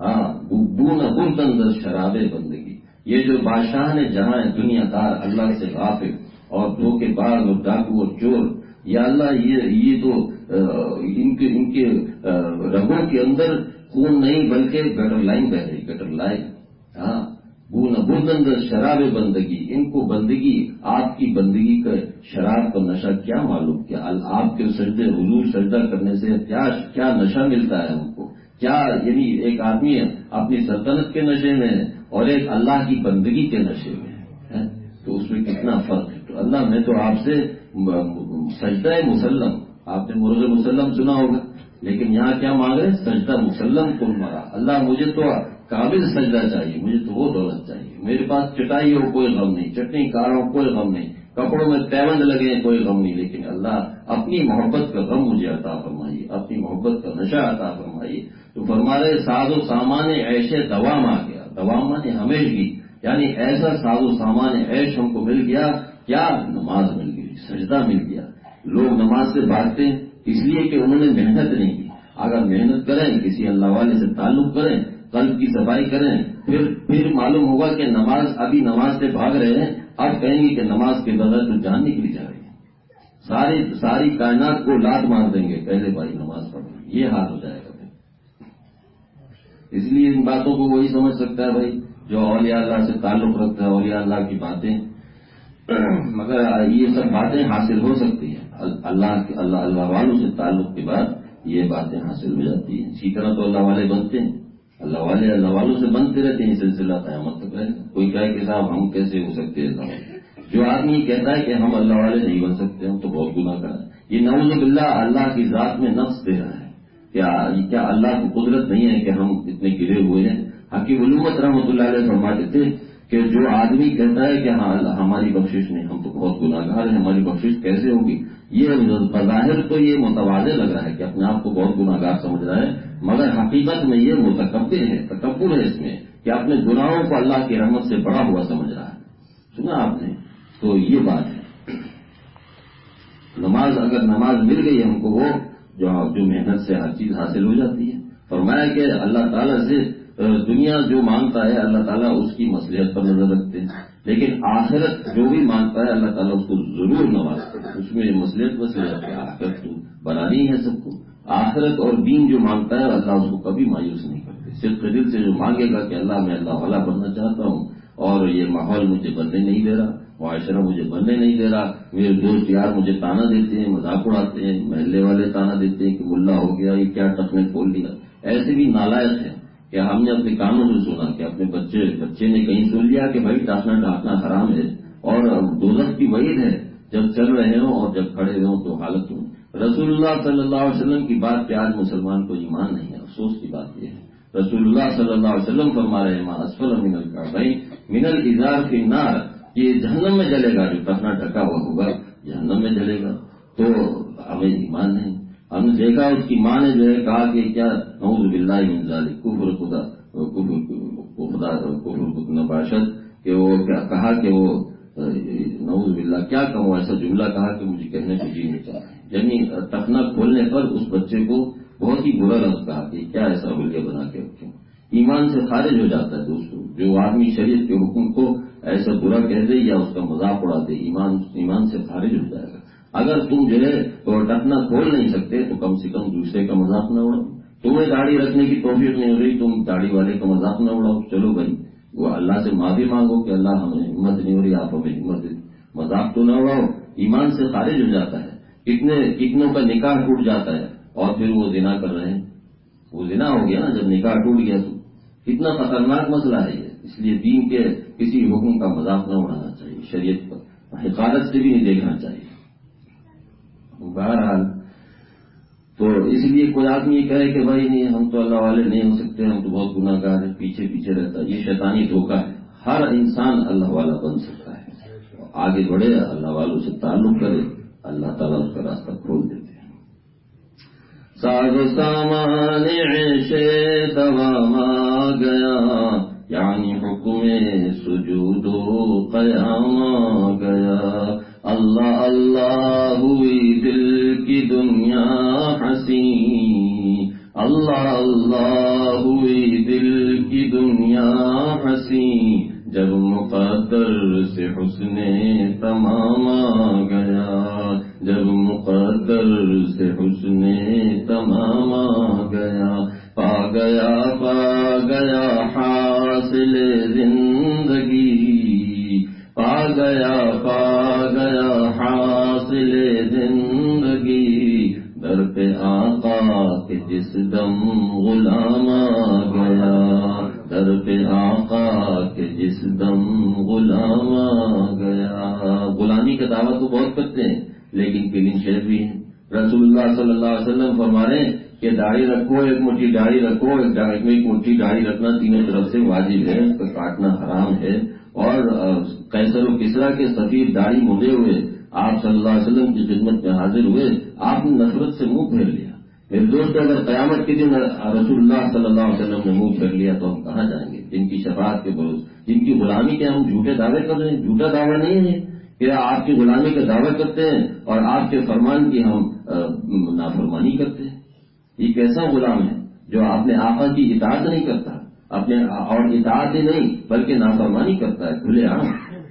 A: ہاں بون بردن شراب بندگی. یہ جو بادشاہ نے جہاں دنیا دار اللہ سے غافل اور دھوکے باز اور ڈاکو اور چور، یا اللہ یہ یہ تو ان کے ان کے رگوں کے اندر خون نہیں بلکہ گٹر لائن بہ رہی، گٹر لائن. ہاں بون بردن شراب بندگی. ان کو بندگی، آپ کی بندگی کا شراب کا نشہ کیا معلوم؟ کیا آپ کے سجدے حضور سجدہ کرنے سے کیا کیا نشہ ملتا ہے ان کو؟ کیا یعنی ایک آدمی اپنی سلطنت کے نشے میں ہے اور ایک اللہ کی بندگی کے نشے میں ہے، تو اس میں کتنا فرق ہے. تو اللہ میں تو آپ سے سجدہ مسلم، آپ نے مرغ مسلم سنا ہوگا، لیکن یہاں کیا مانگ رہے؟ سجدہ مسلم کن مرا. اللہ مجھے تو قابل سجدہ چاہیے، مجھے تو وہ دولت چاہیے. میرے پاس چٹائی ہو کوئی غم نہیں، چٹنی کار ہو کوئی غم نہیں، کپڑوں میں پیوند لگے کوئی غم نہیں، لیکن اللہ اپنی محبت کا غم مجھے عطا فرمائیے، اپنی محبت کا نشہ عطا فرمائیے. تو فرما رہے ساز و سامان عیش دوام آ گیا. دوام مانے ہمیشگی، یعنی ایسا ساز و سامان عیش ہم کو مل گیا. کیا؟ نماز مل گئی، سجدہ مل گیا. لوگ نماز سے بھاگتے ہیں اس لیے کہ انہوں نے محنت نہیں کی. اگر محنت کریں، کسی اللہ والے سے تعلق کریں، قلب کی صفائی کریں، پھر پھر معلوم ہوگا کہ نماز ابھی نماز سے بھاگ رہے ہیں، اب کہیں گے کہ نماز کے بغیر تو جان نکلی جا رہی ہے. ساری ساری کائنات کو لات مار دیں گے، پہلے بھائی نماز پڑھو. یہ حال ہو جائے گا. اس لیے ان باتوں کو وہی سمجھ سکتا ہے بھائی جو اولیاء اللہ سے تعلق رکھتا ہے، اولیاء اللہ کی باتیں. مگر یہ سب باتیں حاصل ہو سکتی ہیں اللہ کے اللہ اللہ والوں سے تعلق کے بعد، یہ باتیں حاصل ہو جاتی ہیں. اسی طرح تو اللہ والے بنتے ہیں، اللہ والے اللہ والوں سے بنتے رہتے ہیں. سلسلہ قیامت تک رہے. کوئی کہے کہ صاحب ہم کیسے ہو سکتے ہیں اللہ والے؟ جو آدمی کہتا ہے کہ ہم اللہ والے نہیں بن سکتے، ہم تو بہت گناہ کر رہے ہیں. یہ نعوذ باللہ اللہ کی ذات میں نقص دے رہا ہے. کیا کیا اللہ کو قدرت نہیں ہے کہ ہم اتنے گرے ہوئے ہیں؟ حکیم علومت رحمۃ اللہ علیہ فرماتے تھے کہ جو آدمی کہتا ہے کہ ہاں ہماری بخشش نہیں، ہم تو بہت گناہ گار ہیں، ہماری بخشش کیسے ہوگی؟ یہ بظاہر تو یہ متواضع لگ رہا ہے کہ اپنے آپ کو بہت گناہ گار سمجھ رہا ہے، مگر حقیقت میں یہ متکبر ہے، تکبر ہے اس میں کہ اپنے گناہوں کو اللہ کی رحمت سے بڑا ہوا سمجھ رہا ہے. سنا آپ نے؟ تو یہ بات ہے. نماز اگر نماز مل گئی ہم کو، وہ جو جو محنت سے ہر چیز حاصل ہو جاتی ہے. فرمایا کہ اللہ تعالیٰ سے دنیا جو مانگتا ہے اللہ تعالیٰ اس کی مصلحت پر نظر رکھتے ہیں، لیکن آخرت جو بھی مانگتا ہے اللہ تعالیٰ اس کو ضرور نوازتے ہیں. اس میں مصلحت مصلحت ہے، آخرت تو بنانی ہے سب کو. آخرت اور دین جو مانگتا ہے اللہ اس کو کبھی مایوس نہیں کرتے. صرف دل سے جو مانگے گا کہ اللہ میں اللہ والا بننا چاہتا ہوں اور یہ ماحول مجھے بننے نہیں دے رہا، معاشرہ مجھے بننے نہیں دے رہا، میرے دوست یار مجھے تانا دیتے ہیں، مذاق اڑاتے ہیں، محلے والے تانا دیتے ہیں کہ ملا ہو گیا، یہ کیا ٹخنے کھول دیا. ایسے بھی نالائق ہیں کہ ہم نے اپنے کانوں سے سنا کہ اپنے بچے بچے نے کہیں سن لیا کہ بھائی ڈاکنا ڈھانکنا حرام ہے اور دوزخ کی وعید ہے جب چل رہے ہوں اور جب کھڑے ہوں تو حالت ہوں. رسول اللہ صلی اللہ علیہ وسلم کی بات پہ آج مسلمان کو ایمان نہیں ہے. افسوس کی بات یہ ہے رسول اللہ صلی اللہ علیہ وسلم فرما رہے ہیں ما اسفل من الکعبین من الازار فی النار، یہ جہنم میں جلے گا. جو ٹخنا ڈھکا ہوا ہوگا جہنم میں جلے گا. تو ہمیں ایمان نہیں. ہم نے دیکھا اس کی ماں نے جو ہے کہا کہ کیا نعوذ باللہ من ذالک کفر خدا خدا کفر نباشد، کہ وہ کیا کہا کہ وہ نعوذ باللہ کیا کہوں، ایسا جملہ کہا کہ مجھے کہنے کو جی نہیں چاہتا. یعنی ٹخنا کھولنے پر اس بچے کو بہت ہی برا لفظ کہا کہ کیا ایسا حلیہ بنا کے رکھیں. ایمان سے خارج ہو جاتا ہے دوستوں. جو آدمی شریعت کے حکم کو ایسا برا کہہ دے یا اس کا مذاق اڑا دے، ایمان ایمان سے خارج ہو جائے گا. اگر تم جو ہے ٹخنا کھول نہیں سکتے تو کم سے کم دوسرے کا مذاق نہ اڑاؤ. تمہیں داڑھی رکھنے کی توفیق نہیں ہو رہی، تم داڑھی والے کا مذاق نہ اڑاؤ. چلو بھائی وہ اللہ سے معافی مانگو کہ اللہ ہمیں ہمت نہیں ہو رہی، آپ ہمیں ہمت دے. مذاق تو نہ اڑاؤ. ایمان سے خارج ہو جاتا ہے. کتنے کتنوں کا نکاح ٹوٹ جاتا ہے اور پھر وہ زنا کر رہے ہیں. وہ زنا ہو گیا نا جب نکاح ٹوٹ گیا تو. کتنا خطرناک مسئلہ ہے یہ. اس لیے دین کے کسی حکم کا مذاق نہ اڑانا چاہیے، شریعت پر حقارت سے بھی نہیں دیکھنا چاہیے. بہرحال تو اس لیے کوئی آدمی یہ کہے کہ بھائی نہیں ہم تو اللہ والے نہیں ہو سکتے، ہم تو بہت گناہ گار ہیں، پیچھے پیچھے رہتا ہے، یہ شیطانی دھوکہ ہے. ہر انسان اللہ والا بن سکتا ہے. آگے بڑھے، اللہ والوں سے تعلق کرے، اللہ تعالیٰ اس کا راستہ کھول دیتے ہیں. ساز و سامان عیش دوام آ گیا، یعنی حکم سجود و قیام آ گیا. اللہ اللہ ہوئی دل کی دنیا حسین، اللہ اللہ ہوئی دل نسیم جب مقدر سے حسن تمام آ گیا، جب مقدر سے حسن تمام آ گیا، پا گیا پا گیا حاصل زندگی، پا گیا پا گیا حاصل زندگی، در پہ آقا کے جس دم غلام آ گیا، در پہ آقا کے جس دم غلام آ گیا۔ غلامی کا دعویٰ تو بہت کرتے ہیں لیکن کلین شیف بھی ہے۔ رسول اللہ صلی اللہ علیہ وسلم فرما رہے ہیں کہ داڑھی رکھو، ایک مٹھی داڑھی رکھو، ایک ایک مٹھی داڑھی رکھنا تینوں طرف سے واجب ہے، اس کا کاٹنا حرام ہے۔ اور قیصر و کسریٰ کے سفیر داڑھی مڑے ہوئے آپ صلی اللہ علیہ وسلم کی خدمت میں حاضر ہوئے، آپ نے نفرت سے منہ پھیر لیا۔ میرے دوست، اگر قیامت کے دن رسول اللہ صلی اللہ علیہ وسلم نے منہ پھیر لیا تو ہم کہاں جائیں گے؟ جن کی شفاعت کے بروز، جن کی غلامی کے ہم جھوٹے دعوے کر رہے ہیں، جھوٹا دعویٰ نہیں ہے کہ آپ کی غلامی کا دعویٰ کرتے ہیں اور آپ کے فرمان کی ہم نافرمانی کرتے ہیں۔ یہ کیسا غلام ہے جو اپنے آقا کی اطاعت نہیں کرتا، اپنے اور اطاعت ہی نہیں بلکہ نافرمانی کرتا ہے کھلے عام۔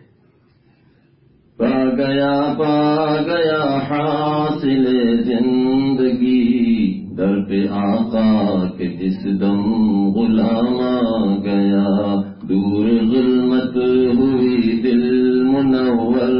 A: پا گیا پا گیا حاصل زندگی، در پہ آقا کے جس دم غلام آ گیا، دور ظلمت ہوئی دل منور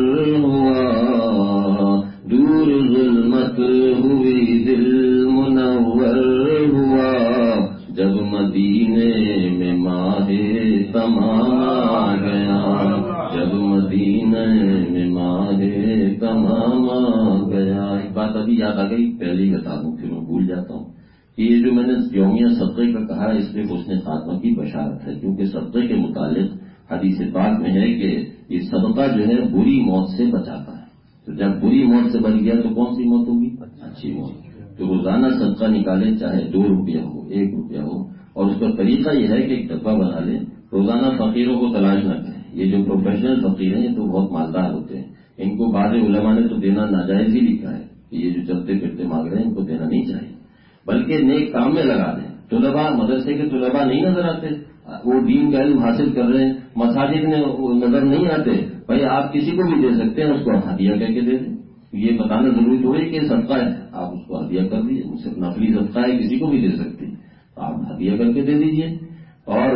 A: ہوا، دور ظلمت ہوئی دل منور ہوا، جب مدینے میں ماہ تمام آ گیا، جب مدینے میں ماہ تمام آ گیا۔ ایک بات ابھی یاد آ گئی، پہلے ہی بتا دوں پھر میں بھول جاتا ہوں کہ یہ جو میں نے یومیہ صدقے کا کہا اس میں حسن خاتمہ کی بشارت ہے، کیونکہ صدقے کے متعلق حدیث پاک میں ہے کہ یہ صدقہ جو ہے بری موت سے بچاتا ہے۔ تو جب بری موت سے بچ گیا تو کون سی موت ہوگی؟ اچھی موت۔ تو روزانہ صدقہ نکالے، چاہے دو روپیہ ہو، ایک روپیہ ہو، اور اس کا طریقہ یہ ہے کہ ایک ڈبہ بنا لیں، روزانہ فقیروں کو تلاش نہ کریں۔ یہ جو پروفیشنل فقیر ہیں یہ تو بہت مالدار ہوتے ہیں، ان کو بعض علماء نے تو دینا ناجائز ہی لکھا ہے کہ یہ جو چلتے پھرتے مانگ رہے ہیں ان کو دینا نہیں چاہیے، بلکہ نیک کام میں لگا دیں۔ طلباء، مدرسے کے طلباء نہیں نظر آتے، وہ دین کا علم حاصل کر رہے ہیں، مساجد میں نظر نہیں آتے، بھائی آپ کسی کو بھی دے سکتے ہیں، اس کو ہدیہ کہہ کے دے دیں۔ یہ بتانا ضروری تھوڑی کہ صدقہ ہے، آپ اس کو ہدیہ کر دیجیے، صرف نفلی صدقہ ہے، کسی کو بھی دے سکتے ہیں، آپ ہدیہ کر کے دے دیجیے۔ اور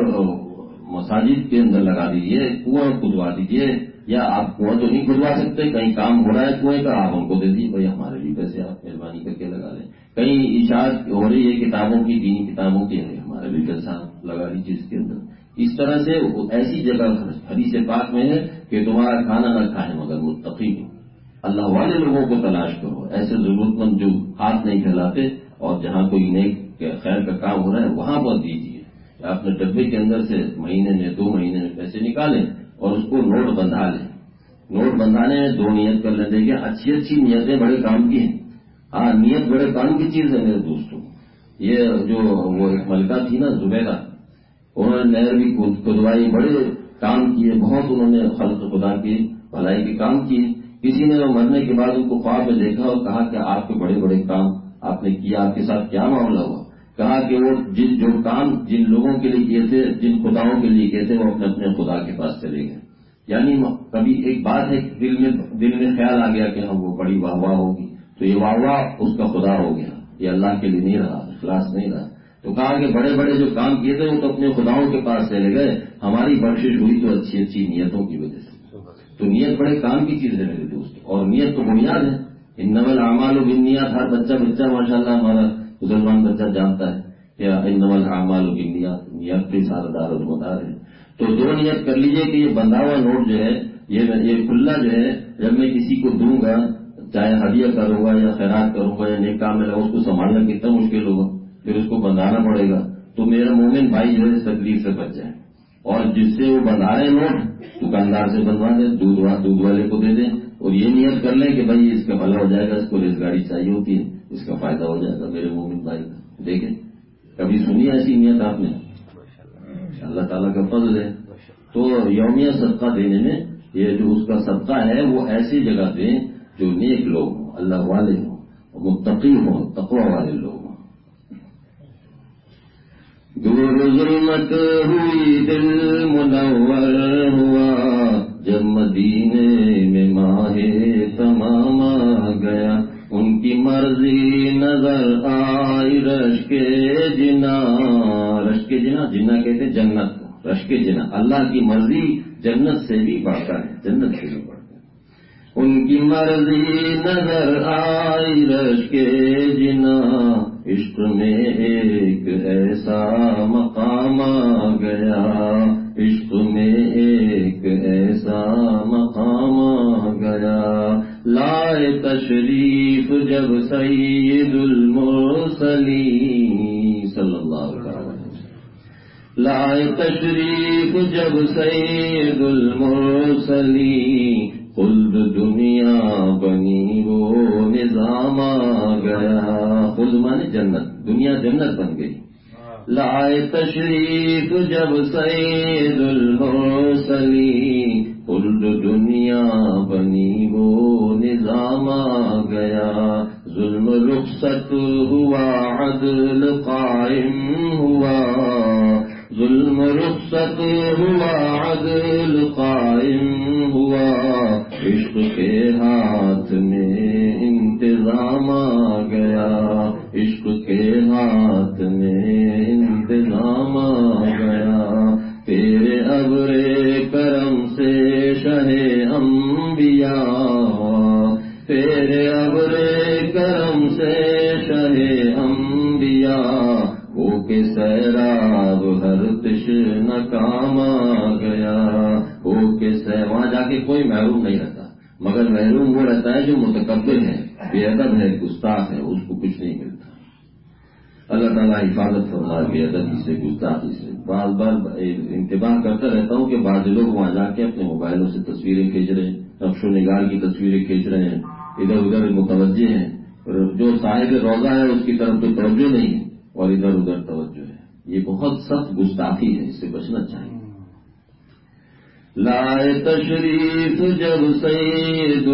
A: مساجد کے اندر لگا دیجیے، کنواں کھدوا دیجیے، یا آپ کنواں تو نہیں کھدوا سکتے، کہیں کام ہو رہا ہے کنویں کا، آپ ہم کو دے دیجیے، بھائی ہمارے لیے پیسے آپ مہربانی کر کے لگا لیں۔ کہیں اشاعت ہو رہی ہے کتابوں کی، دینی کتابوں کی، ہمارے لیے پیسہ لگا لیجیے اس کے اندر۔ اس طرح سے ایسی جگہ حدیث پاک میں ہے کہ تمہارا کھانا نہ کھائے مگر متقی ہو، اللہ والے لوگوں کو تلاش کرو، ایسے ضرورت مند جو ہاتھ نہیں پھیلاتے، اور جہاں کوئی نیک خیر کا کام ہو رہا ہے وہاں پر دیجیے۔ اپنے ڈبے کے اندر سے مہینے میں دو مہینے میں پیسے نکالیں اور اس کو نوٹ بندھا لیں۔ نوٹ بندھانے میں دو نیت کر لیں، دیکھیں اچھی اچھی نیتیں بڑے کام کی ہیں۔ ہاں، نیت بڑے کام کی چیز ہے میرے دوستوں۔ یہ جو وہ ایک ملکہ تھی نا زبیدہ، انہوں نے نہر بھی کھدوائی، بڑے کام کیے، بہت انہوں نے خلق خدا کی بھلائی کے کام کیے۔ کسی نے وہ مرنے کے بعد ان کو خواب میں دیکھا اور کہا کہ آپ کے بڑے بڑے کام آپ نے کیا، آپ کے ساتھ کیا معاملہ ہوا؟ کہا کہ وہ جن جو کام جن لوگوں کے لیے کیے تھے، جن خداؤں کے لیے کیے تھے، وہ اپنے اپنے خدا کے پاس چلے گئے۔ یعنی کبھی ایک بات ہے، دل میں دل میں خیال آ گیا کہ ہم وہ بڑی واہ واہ ہوگی، تو یہ واہ واہ اس کا خدا ہو گیا، یہ اللہ کے لیے نہیں رہا، اخلاص نہیں رہا۔ تو کہا کہ بڑے بڑے جو کام کیے تھے وہ تو اپنے خداؤں کے پاس چلے گئے، ہماری بخشش ہوئی تو اچھی اچھی نیتوں کی وجہ سے۔ تو نیت بڑے کام کی چیز ہے میرے دوست، اور نیت تو بنیاد ہے۔ انما الاعمال بالنیات، ہر بچہ بچہ ماشاءاللہ ہمارا مسلمان بچہ جانتا ہے کہ انما الاعمال بالنیات، نیت بھی سارا دار و مدار ہے۔ تو دو نیت کر لیجئے کہ یہ بندھا ہوا نوٹ جو ہے، یہ یہ کھلا جو ہے، جب میں کسی کو دوں گا، چاہے ہدیہ کروں گا یا خیرات کروں گا یا نیک کام میں لگا، اس کو سنبھالنا کتنا مشکل ہوگا، پھر اس کو بندھانا پڑے گا۔ تو میرا مومن بھائی جو ہے اس تکلیف سے بچ جائے، اور جس سے وہ بندھا رہے نوٹ دکاندار سے بنوا دیں، دودھ دودھ والے کو دے دیں، اور یہ نیت کر لیں کہ بھائی اس کا بھلا ہو جائے گا، اس کو ریل گاڑی چاہیے ہوتی ہے، اس کا فائدہ ہو جائے گا میرے مومن بھائی کا۔ دیکھیں کبھی سنی ایسی نیت آپ نے؟ اللہ تعالیٰ کا فضل ہے۔ تو یومیہ صدقہ دینے میں یہ جو اس کا صدقہ ہے وہ ایسی جگہ دیں جو نیک لوگ ہوں، اللہ والے ہوں، متقی ہوں، تقوی والے لوگ ہوں۔ دور ظلمت ہوئی دل منور ہوا جب مدینے میں ماہ تمام آ گیا ان کی مرضی نظر آئی رش کے جنا رش کے جنا جنا کہتے ہیں جنت رش کے جنا اللہ کی مرضی جنت سے بھی بڑھتا ہے جنت سے بھی بڑھتا ہے ان کی مرضی نظر آئی رش کے جنا عشق میں ایک ایسا مقام آ گیا عشق میں ایک ایسا مقام آ گیا لائے تشریف جب سید المرسلین صلی اللہ علیہ وسلم لائے تشریف جب سید المرسلین خلد دنیا بنی وہ نظام آ گیا خلد مانے جنت دنیا جنت بن گئی لائے تشریف جب سید المرسلین خلد دنیا بنی وہ نظام آ گیا ظلم رخصت ہوا عدل قائم ہوا ظلم رخصت ہوا عدل قائم ہوا عشق کے ہاتھ میں انتظام آ گیا عشق کے ہاتھ میں انتظام آ گیا تیرے ابر کرم سے شہ انبیاء تیرے ابر کرم سے شہ انبیاء ہو کے سیراب ہر تشنہ کام آ گیا ہو کے سیر وہاں جا کے کوئی محروم نہیں رہتا مگر محروم وہ رہتا ہے جو متکبر ہے بے ادب ہے گستاخ ہے اس کو کچھ نہیں ملتا اللہ تعالیٰ حفاظت فرمائے بے ادبی سے گستاخی سے بار بار انتباہ کرتا رہتا ہوں کہ بعض لوگ وہاں جا کے اپنے موبائلوں سے تصویریں کھینچ رہے ہیں نقش و نگار کی تصویریں کھینچ رہے ہیں ادھر ادھر متوجہ ہیں جو صاحب روزہ ہے اس کی طرف تو توجہ نہیں ہے اور ادھر ادھر توجہ ہے یہ بہت سخت گستاخی ہے اس سے بچنا چاہیے لائے تشریف جب سید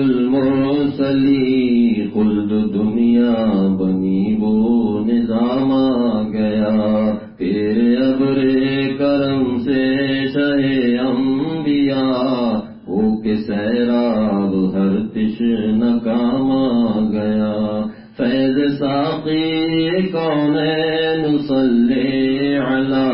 A: المرسلین خلد دنیا بنی وہ نظام آ گیا تیرے ابر کرم سے شہ انبیاء ہو کے سیراب ہر تشنہ کام آ گیا فیض ساقی کونین صلی علی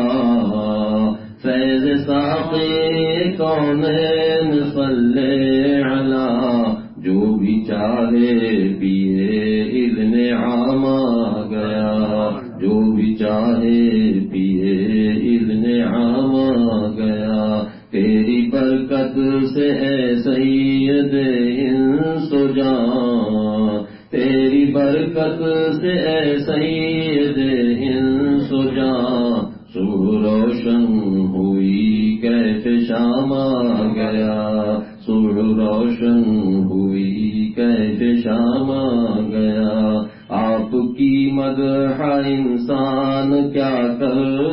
A: فیض ساقی کونین صلی علی جو بھی چاہے پیے اذن عام آ گیا جو بھی چاہے پیے اذن عام آ گیا تیری برکت سے اے سید انس و جان تیری برکت سے اے سید انس و جان صبح روشن ہوئی کیف شام آ گیا صبح روشن ہوئی کیف شام آ گیا آپ کی مدح انسان کیا کر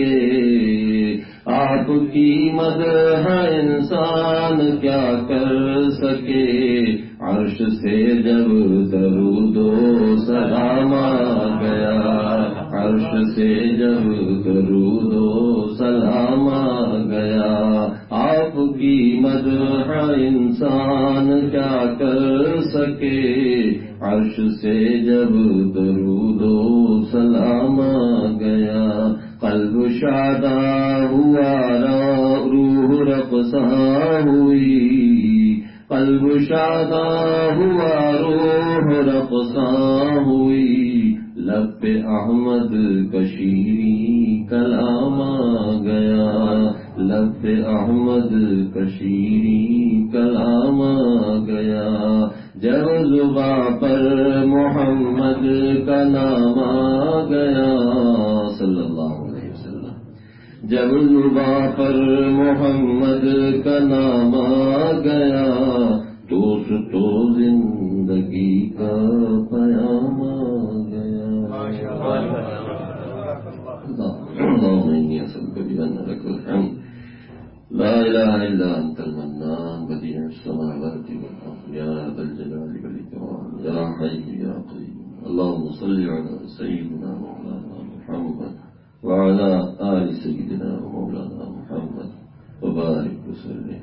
A: سکے آپ کی مدح انسان کیا کر سکے عرش سے جب درود و سلام آ گیا عرش سے جب درود و سلام آ گیا آپ کی مدح انسان کیا کر سکے عرش سے جب درود و سلام آ گیا قلب شادہ ہوا روح رقصاں ہوئی قلب شادہ ہوا روح رقصاں ہوئی لب پہ احمد کشیری کلام آ گیا لب پہ احمد کشیری کلام آ گیا جب زباں پر محمد کا نام آ گیا صلی اللہ علیہ وسلم جب زباں پر محمد کا نام آ گیا دوست تو زندگی کا پیام آ گیا اللهم إني أسألك بأن لك الحمد لا إله إلا أنت المنان بديع السماوات والأرض يا ذا الجلال والإكرام يا حي يا قيوم اللهم صل على سيدنا مولانا محمد وعلى وعلى آل سيدنا ومولانا محمد وبارك وسلم.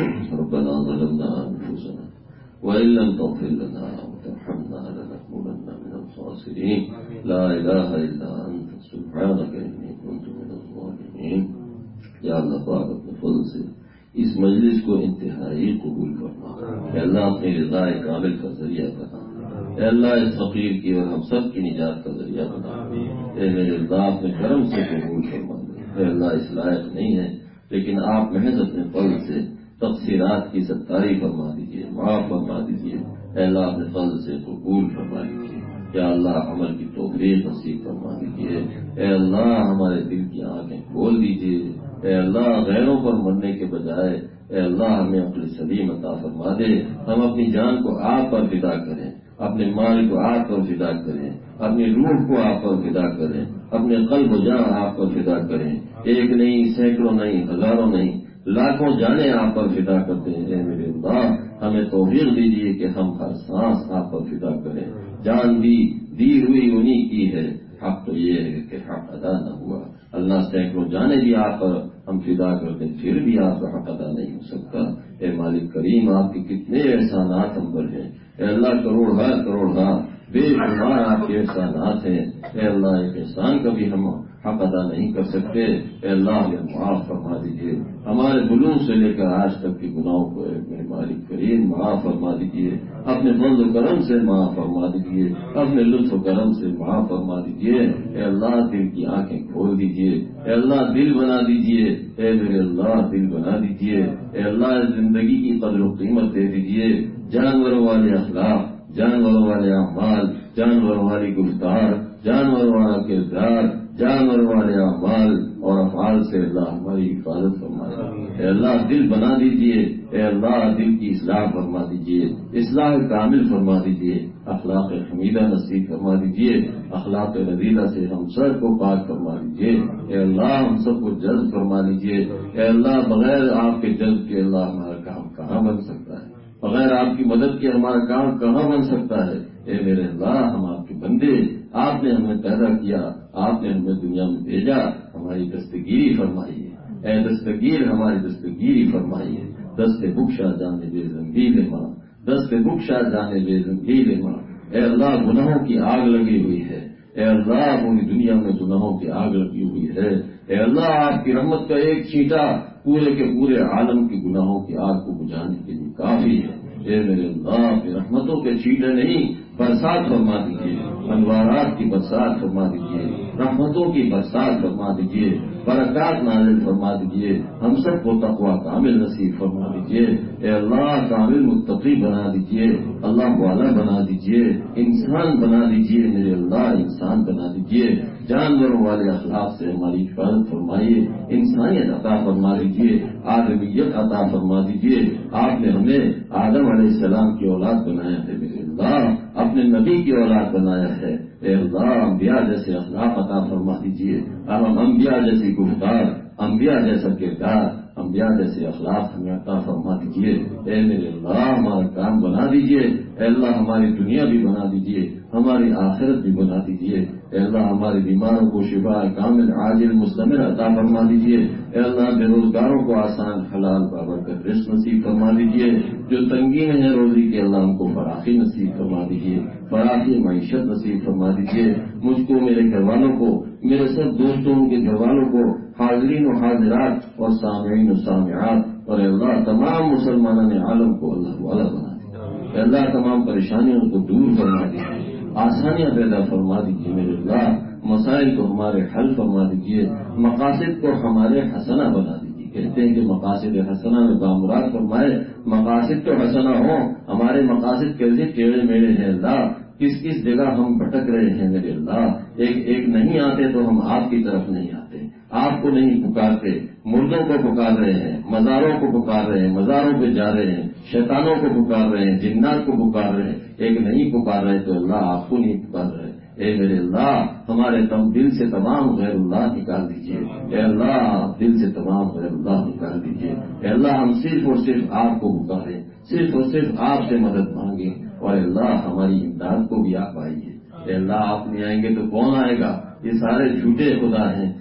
A: ربنا ظلمنا أنفسنا وإن لم تغفر لنا وترحمنا لنكونن من الخاسرين. لا إله إلا أنت سبحانك إني كنت من الظالمين. یا اللہ پاک اپنے فضل سے اس مجلس کو انتہائی قبول کرنا. اے اللہ اپنی رضا کامل کا ذریعہ بنا. اے اللہ اس فقیر کی اور ہم سب کی نجات کا ذریعہ بنا. اے میرے اللہ اپنے کرم سے قبول فرما دے. اے اللہ اس لائق نہیں ہے لیکن آپ محض اپنے فضل سے تقصیرات کی ستاری فرما دیجیے, معاف فرما دیجیے. اے اللہ اپنے فضل سے قبول فرما دیجیے. یا اللہ عمل کی توفیق نصیب فرما دیجیے. اے اللہ ہمارے دل کی آنکھیں کھول دیجیے. اے اللہ غیروں پر مرنے کے بجائے اے اللہ ہمیں عقل سلیم عطا فرما دے. ہم اپنی جان کو آپ پر فدا کریں, اپنے مال کو آپ پر فدا کریں, اپنی روح کو آپ پر فدا کریں, اپنے قلب و جان آپ پر فدا کریں. ایک نہیں, سینکڑوں نہیں, ہزاروں نہیں, لاکھوں جانے آپ پر فدا کرتے ہیں. اے میرے اللہ ہمیں توفیق دیجیے کہ ہم ہر سانس آپ پر فدا کریں. جان دی دی ہوئی انہیں کی ہے, حق تو یہ ہے کہ حق ادا نہ ہوا. اللہ سینکڑوں جانے بھی آپ پر ہم فدا کرتے ہیں پھر بھی آپ کا حق ادا نہیں ہو سکتا. اے مالک کریم آپ کے کتنے احسانات ہم پر ہیں. اے اللہ کروڑ ہر کروڑ ہاں بے شمار آپ کے احسانات ہیں. اے اللہ ایک احسان کا بھی ہم حق ادا نہیں کر سکتے. اے اللہ ہمیں معاف فرما دیجیے. ہمارے بلوغ سے لے کر آج تک کے گناہوں کو میرے مالک کریم معاف فرما دیجیے. اپنے فضل و کرم سے معاف فرما دیجیے. اپنے لطف و کرم سے معاف فرما دیجیے. اے اللہ دل کی آنکھیں کھول دیجیے. اے اللہ دل بنا دیجیے. اے میرے اللہ دل بنا دیجیے. اے اللہ زندگی کی قدر و قیمت دے دیجیے. جانوروں والے اخلاق, جانوروں والے اعمال, جانوروں والی گفتار, جانوروں والا کردار, جانور والے اعمال اور افعال سے اللہ ہماری حفاظت فرمائے. اے اللہ دل بنا دیجیے. اے اللہ دل کی اصلاح فرما دیجیے, اصلاح کامل فرما دیجیے. اخلاق حمیدہ نصیب فرما دیجیے. اخلاق رضیلہ سے ہم سب کو پاک فرما دیجیے. اے اللہ ہم سب کو جذب فرما دیجیے. اے اللہ بغیر آپ کے جذب کے اللہ ہمارا کام کہاں بن سکتا ہے؟ بغیر آپ کی مدد کے ہمارا کام کہاں بن سکتا ہے؟ اے میرے اللہ ہم آپ کے بندے, آپ نے ہمیں پیدا کیا, آپ نے ہمیں دنیا میں بھیجا, ہماری دستگیری فرمائیے. اے دستگیر ہماری دستگیری فرمائیے. دست بخشا جانے بے زنگیل ماں, دست بخشا جانے بے زنگیل ماں. اے اللہ گناہوں کی آگ لگی ہوئی ہے. اے اللہ پوری دنیا میں گناہوں کی آگ لگی ہوئی ہے. اے اللہ آپ کی رحمت کا ایک چھینٹا پورے کے پورے عالم کی گناہوں کی آگ کو بجھانے کے لیے کافی ہے. اے میرے اللہ اپنی رحمتوں کے چھینٹے نہیں برسات فرما دیجیے. انوارات کی برسات فرما دیجیے. رحمتوں کی برسات فرما دیجیے. برکات نازل فرما دیجیے. ہم سب کو تقوی کامل نصیب فرما دیجیے. اے اللہ کامل متقی بنا دیجیے. اللہ والا بنا دیجیے. انسان بنا دیجیے. میرے اللہ انسان بنا دیجیے. جانوروں والے اخلاق سے ہماری حفاظت فرمائیے. انسانیت عطا فرما دیجیے. آدمیت عطا فرما دیجیے. آپ نے ہمیں آدم علیہ السلام کی اولاد بنایا ہے. میرے اللہ اپنے نبی کی اولاد بنایا ہے. اے اللہ انبیاء جیسے اخلاق عطا فرما دیجیے. اب ہم انبیاء جیسی گفتار, انبیاء جیسا کردار, انبیاء جیسے اخلاق ہمیں عطا فرما دیجیے. اے میرے اللہ ہمارا کام بنا دیجیے. اے اللہ ہماری دنیا بھی بنا دیجیے, ہماری آخرت بھی بنا دیجیے. اے اللہ ہمارے بیماروں کو شفا کامل عاجل مستمر عطا فرما دیجیے. اے اللہ بے روزگاروں کو آسان حلال بابرکت رزق نصیب فرما دیجیے. جو تنگی میں ہے روزی کے اللہ ہم کو فراخی نصیب فرما دیجیے. فراخی معیشت نصیب فرما دیجیے. مجھ کو, میرے گھر والوں کو, میرے سب دوستوں کے گھر والوں کو, حاضرین و حاضرات اور سامعین و سامعات اور اے اللہ تمام مسلمانوں نے عالم کو اللہ والا بنا دیجیے. اے اللہ تمام پریشانیوں کو دور فرما دیجیے. آسانیاں پیدا فرما دیجیے. میرے اللہ مسائل کو ہمارے حل فرما دیجیے. مقاصد کو ہمارے حسنہ بنا دیجیے. کہتے ہیں کہ مقاصد حسنہ میں بامراد فرمائے. مقاصد تو حسنہ ہوں, ہمارے مقاصد کیسے ٹیڑھے میڑے ہیں اللہ, کس کس جگہ ہم بھٹک رہے ہیں میرے اللہ. ایک ایک نہیں آتے تو ہم آپ کی طرف نہیں آتے, آپ کو نہیں پکارتے, مردوں کو پکار رہے ہیں, مزاروں کو پکار رہے ہیں, مزاروں پہ جا رہے ہیں, شیطانوں کو پکار رہے ہیں, جنات کو پکار رہے ہیں, ایک نہیں پکار رہے تو اللہ آپ کو نہیں پکار رہے. اے میرے اللہ ہمارے تم دل سے تمام غیر اللہ نکال دیجیے. اے اللہ دل سے تمام غیر اللہ نکال دیجیے. اے اللہ ہم صرف اور صرف آپ کو پکاریں, صرف اور صرف آپ سے مدد مانگیں. اور اللہ ہماری امداد کو بھی آپ آئیے. اے اللہ آپ نہیں آئیں گے تو کون آئے گا؟ یہ سارے جھوٹے خدا ہیں,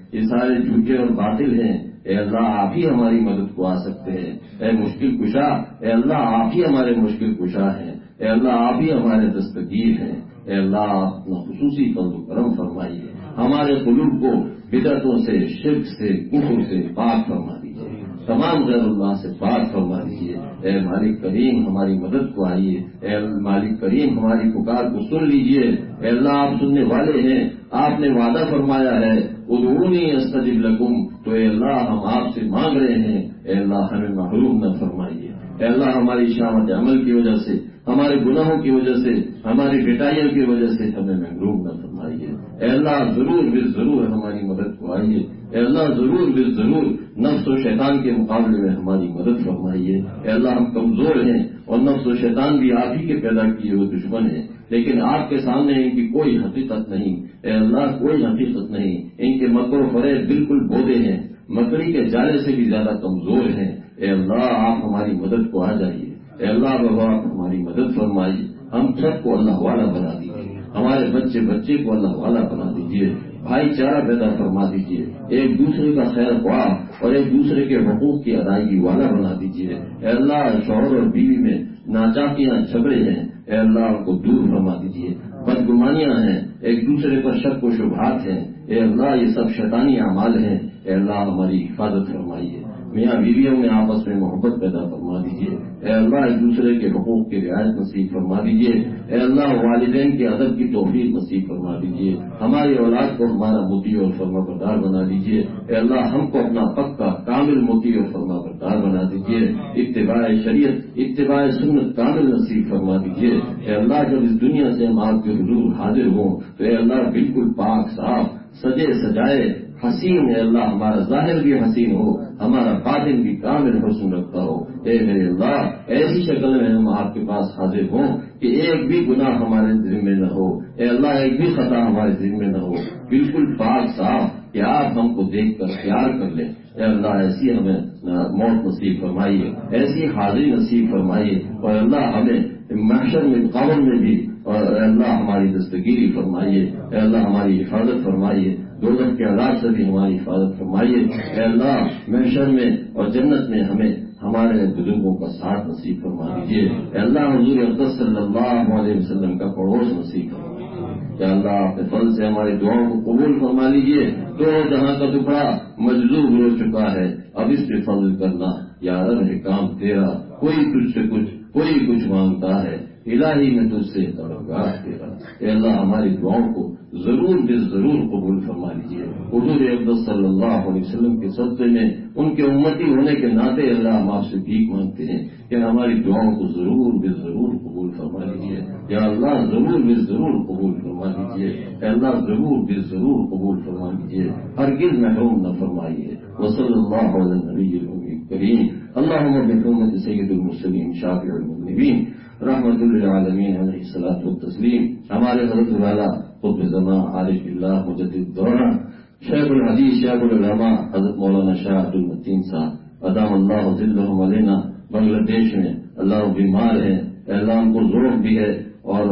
A: یہ سارے جھوٹے اور باطل ہیں. اے اللہ آپ ہی ہماری مدد کو آ سکتے ہیں. اے مشکل کشا، اے اللہ آپ ہی ہمارے مشکل کشا ہیں. اے اللہ آپ ہی ہمارے دستگیر ہیں. اے اللہ آپ اپنا خصوصی فضل و کرم فرمائیے. ہمارے قلوب کو بدعتوں سے، شرک سے، کفر سے پاک فرما دیجیے. تمام غیر اللہ سے پاک فرما دیجیے. اے مالک کریم ہماری مدد کو آئیے. اے مالک کریم ہماری پکار کو سن لیجیے. اے اللہ آپ سننے والے ہیں. آپ نے وعدہ فرمایا ہے ادعونی استجب لکم، تو اے اللہ ہم آپ سے مانگ رہے ہیں. اے اللہ ہمیں محروم نہ فرمائیے. اے اللہ ہماری شامت عمل کی وجہ سے، ہمارے گناہوں کی وجہ سے، ہماری پٹائیوں کی وجہ سے ہمیں محروم نہ فرمائیے. اے اللہ ضرور بے ضرور ہماری مدد کو آئیے. اے اللہ ضرور بے ضرور نفس و شیطان کے مقابلے میں ہماری مدد فرمائیے. اے اللہ ہم کمزور ہیں اور نفس و شیطان بھی آپ ہی کے پیدا کیے ہوئے دشمن ہیں، لیکن آپ کے سامنے ان کی کوئی حقیقت نہیں. اے اللہ کوئی حقیقت نہیں. ان کے مکر و فریب بالکل بودے ہیں، مکڑی کے جالے سے بھی زیادہ کمزور ہیں. اے اللہ آپ ہماری مدد کو آ جائیے. اے اللہ بابا آپ ہماری مدد فرمائیے. ہم سب کو اللہ والا بنا دیجیے. ہمارے بچے بچے کو اللہ والا بنا دیجیے. بھائی چارہ پیدا فرما دیجیے. ایک دوسرے کا خیر خواہ اور ایک دوسرے کے حقوق کی ادائیگی والا بنا دیجیے. اے اللہ شوہر اور بیوی میں ناچاکیاں جھگڑے ہیں، اے اللہ ان کو دور فرما دیجیے. بدگمانیاں ہیں، ایک دوسرے پر شک و شبہات ہیں، اے اللہ یہ سب شیطانی اعمال ہیں. اے اللہ ہماری حفاظت فرمائیے. میاں بیویوں میں آپس میں محبت پیدا فرما دیجیے. اے اللہ ایک دوسرے کے حقوق کی رعایت نصیب فرما دیجیے. اے اللہ والدین کے ادب کی توفیق نصیب فرما دیجیے. ہماری اولاد کو ہمارا مطیع اور فرما بردار بنا دیجیے. اے اللہ ہم کو اپنا پکا کامل مطیع اور فرما بردار بنا دیجیے. اتباع شریعت، اتباع سنت کامل نصیب فرما دیجیے. اے اللہ جب اس دنیا سے ہم آپ کے حضور حاضر ہوں تو اے اللہ بالکل پاک صاف سجے سجائے حسین. اے اللہ ہمارا ظاہر بھی حسین ہو، ہمارا باطن بھی کامل حسن رکھتا ہو. اے میرے اللہ ایسی شکل میں ہم آپ کے پاس حاضر ہوں کہ ایک بھی گناہ ہمارے ذمے نہ ہو. اے اللہ ایک بھی خطا ہمارے ذمے نہ ہو، بالکل پاک صاف کہ آپ ہم کو دیکھ کر پیار کر لیں. اے اللہ ایسی ہمیں موت نصیب فرمائیے، ایسی حاضری نصیب فرمائیے. اور اللہ ہمیں محشر میں قبر میں بھی اور اے اللہ ہماری دستگیری فرمائیے. اے اللہ ہماری حفاظت فرمائیے. دوزخ کے عذاب سے بھی ہماری حفاظت فرمائیے. اے اللہ محشر میں اور جنت میں ہمیں ہمارے بزرگوں کا ساتھ نصیب فرما دیجیے. اے اللہ حضور اقدس صلی اللہ علیہ وسلم کا پڑوس نصیب فرما دیجیے. اے اللہ اپنے فضل سے ہماری دعاؤں کو قبول فرما لیجیے. تو جہاں کا ٹکڑا مجذوب ہو چکا ہے، اب اس پہ فضل کرنا یا رب ہے کام تیرا. کوئی تجھ سے کچھ کوئی کچھ مانگتا ہے، الہی میں تجھ سے طلبگار تیرا. اے اللہ ہماری دعاؤں کو ضرور بے ضرور قبول فرما لیجیے. حضور اقدس صلی اللہ علیہ وسلم کے صدقے میں ان کے امتی ہونے کے ناطے اللہ ہم آپ سے بھیک مانگتے ہیں کہ ہماری دعاؤں کو ضرور بے ضرور قبول فرما لیجیے. یا اللہ ضرور بے ضرور قبول فرما لیجیے. اے اللہ ضرور بے ضرور قبول فرما لیجیے. ہرگز محروم نہ فرمائیے. وصلی اللہ علی النبی الکریم. اللہم بحرمت سید المرسلین شافع المذنبین رحمت للعالمین علیہ الصلوۃ والتسلیم. ہمارے حضرت والا قطب زمان عارف اللہ مجدد دوران شیخ الحدیث شیخ العلماء حضرت مولانا شاہ عبد المتین صاحب ادام اللہ ذلہم علینا بنگلہ دیش میں اللہ بیمار ہے. اے اللہ ان کو ذوق بھی ہے اور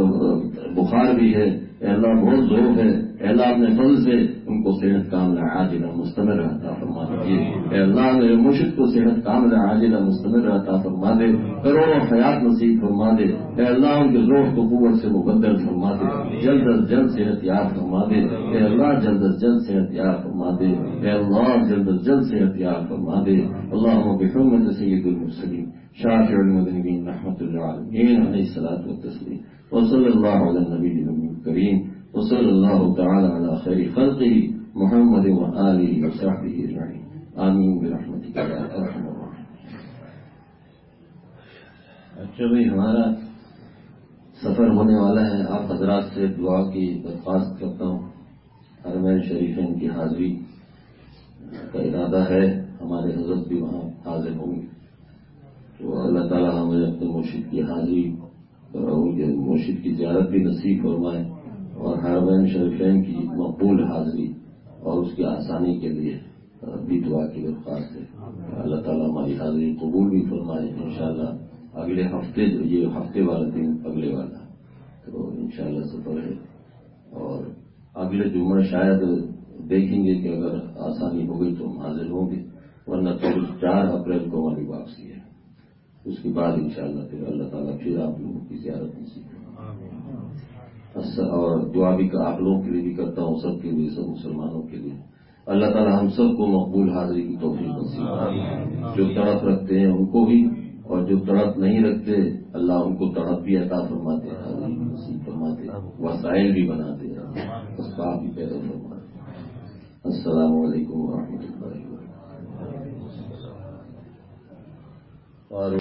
A: بخار بھی ہے. اے اللہ بہت ذوق ہے. اے اللہ اپنے فضل سے ان کو صحت کاملہ عاجلہ مستمر عطا فرما دیجیے. اے اللہ میرے مرشد کو صحت کاملہ عاجلہ مستمر عطا فرما دے. کروڑوں حیات نصیب فرما دے. اے اللہ ان کے ذوق کو قوت سے مبدل فرما دے. جلد از جلد صحت یاب فرما دے. اے اللہ جلد از جلد صحت یاب فرما دے. اے اللہ جلد از جلد صحت یاب فرما دے. اللہم بحرمت سید المرسلین شافع المذنبین رحمت للعالمین علیہ الصلوۃ والتسلیم. وصلی اللہ علی النبی الکریم. وصلی اللہ تعالی علی خیر خلقہ محمد وآلہ وصحبہ اجمعین. آمین برحمتک یا ارحم الراحمین. اچھا بھائی ہمارا سفر ہونے والا ہے. آپ حضرات سے دعا کی درخواست کرتا ہوں. حرمین شریفین کی حاضری کا ارادہ ہے. ہمارے حضرت بھی وہاں حاضر ہوں گے. تو اللہ تعالیٰ ہمیں اپنے مرشد کی حاضری اور مرشد کی زیارت بھی نصیب فرمائے اور حرمین شریفین کی مقبول حاضری اور اس کی آسانی کے لیے بھی دعا کی درخواست ہے. اللہ تعالیٰ ہماری حاضری قبول بھی فرمائے. انشاءاللہ اگلے ہفتے یہ ہفتے والا دن اگلے والا تو انشاءاللہ سفر ہے. اور اگلے جمعہ شاید دیکھیں گے کہ اگر آسانی ہو گئی تو ہم حاضر ہوں گے، ورنہ تو چار اپریل کو ہماری واپسی ہے، اس کے بعد انشاءاللہ پھر اللہ تعالیٰ پھر آپ لوگوں کی زیارت نصیب کرے۔ اور دعا بھی آپ لوگوں کے لیے بھی کرتا ہوں، سب کے لیے، سب مسلمانوں کے لیے، اللہ تعالیٰ ہم سب کو مقبول حاضری کی توفیق نصیب کرے، جو تڑپ رکھتے ہیں ان کو بھی، اور جو تڑپ نہیں رکھتے اللہ ان کو تڑپ بھی عطا فرماتے، حاضری بھی نصیب فرماتے، وسائل بھی بناتے ہیں، اسباب بھی پیدا فرماتے۔ السلام علیکم ورحمۃ اللہ وبرکاتہ۔ اور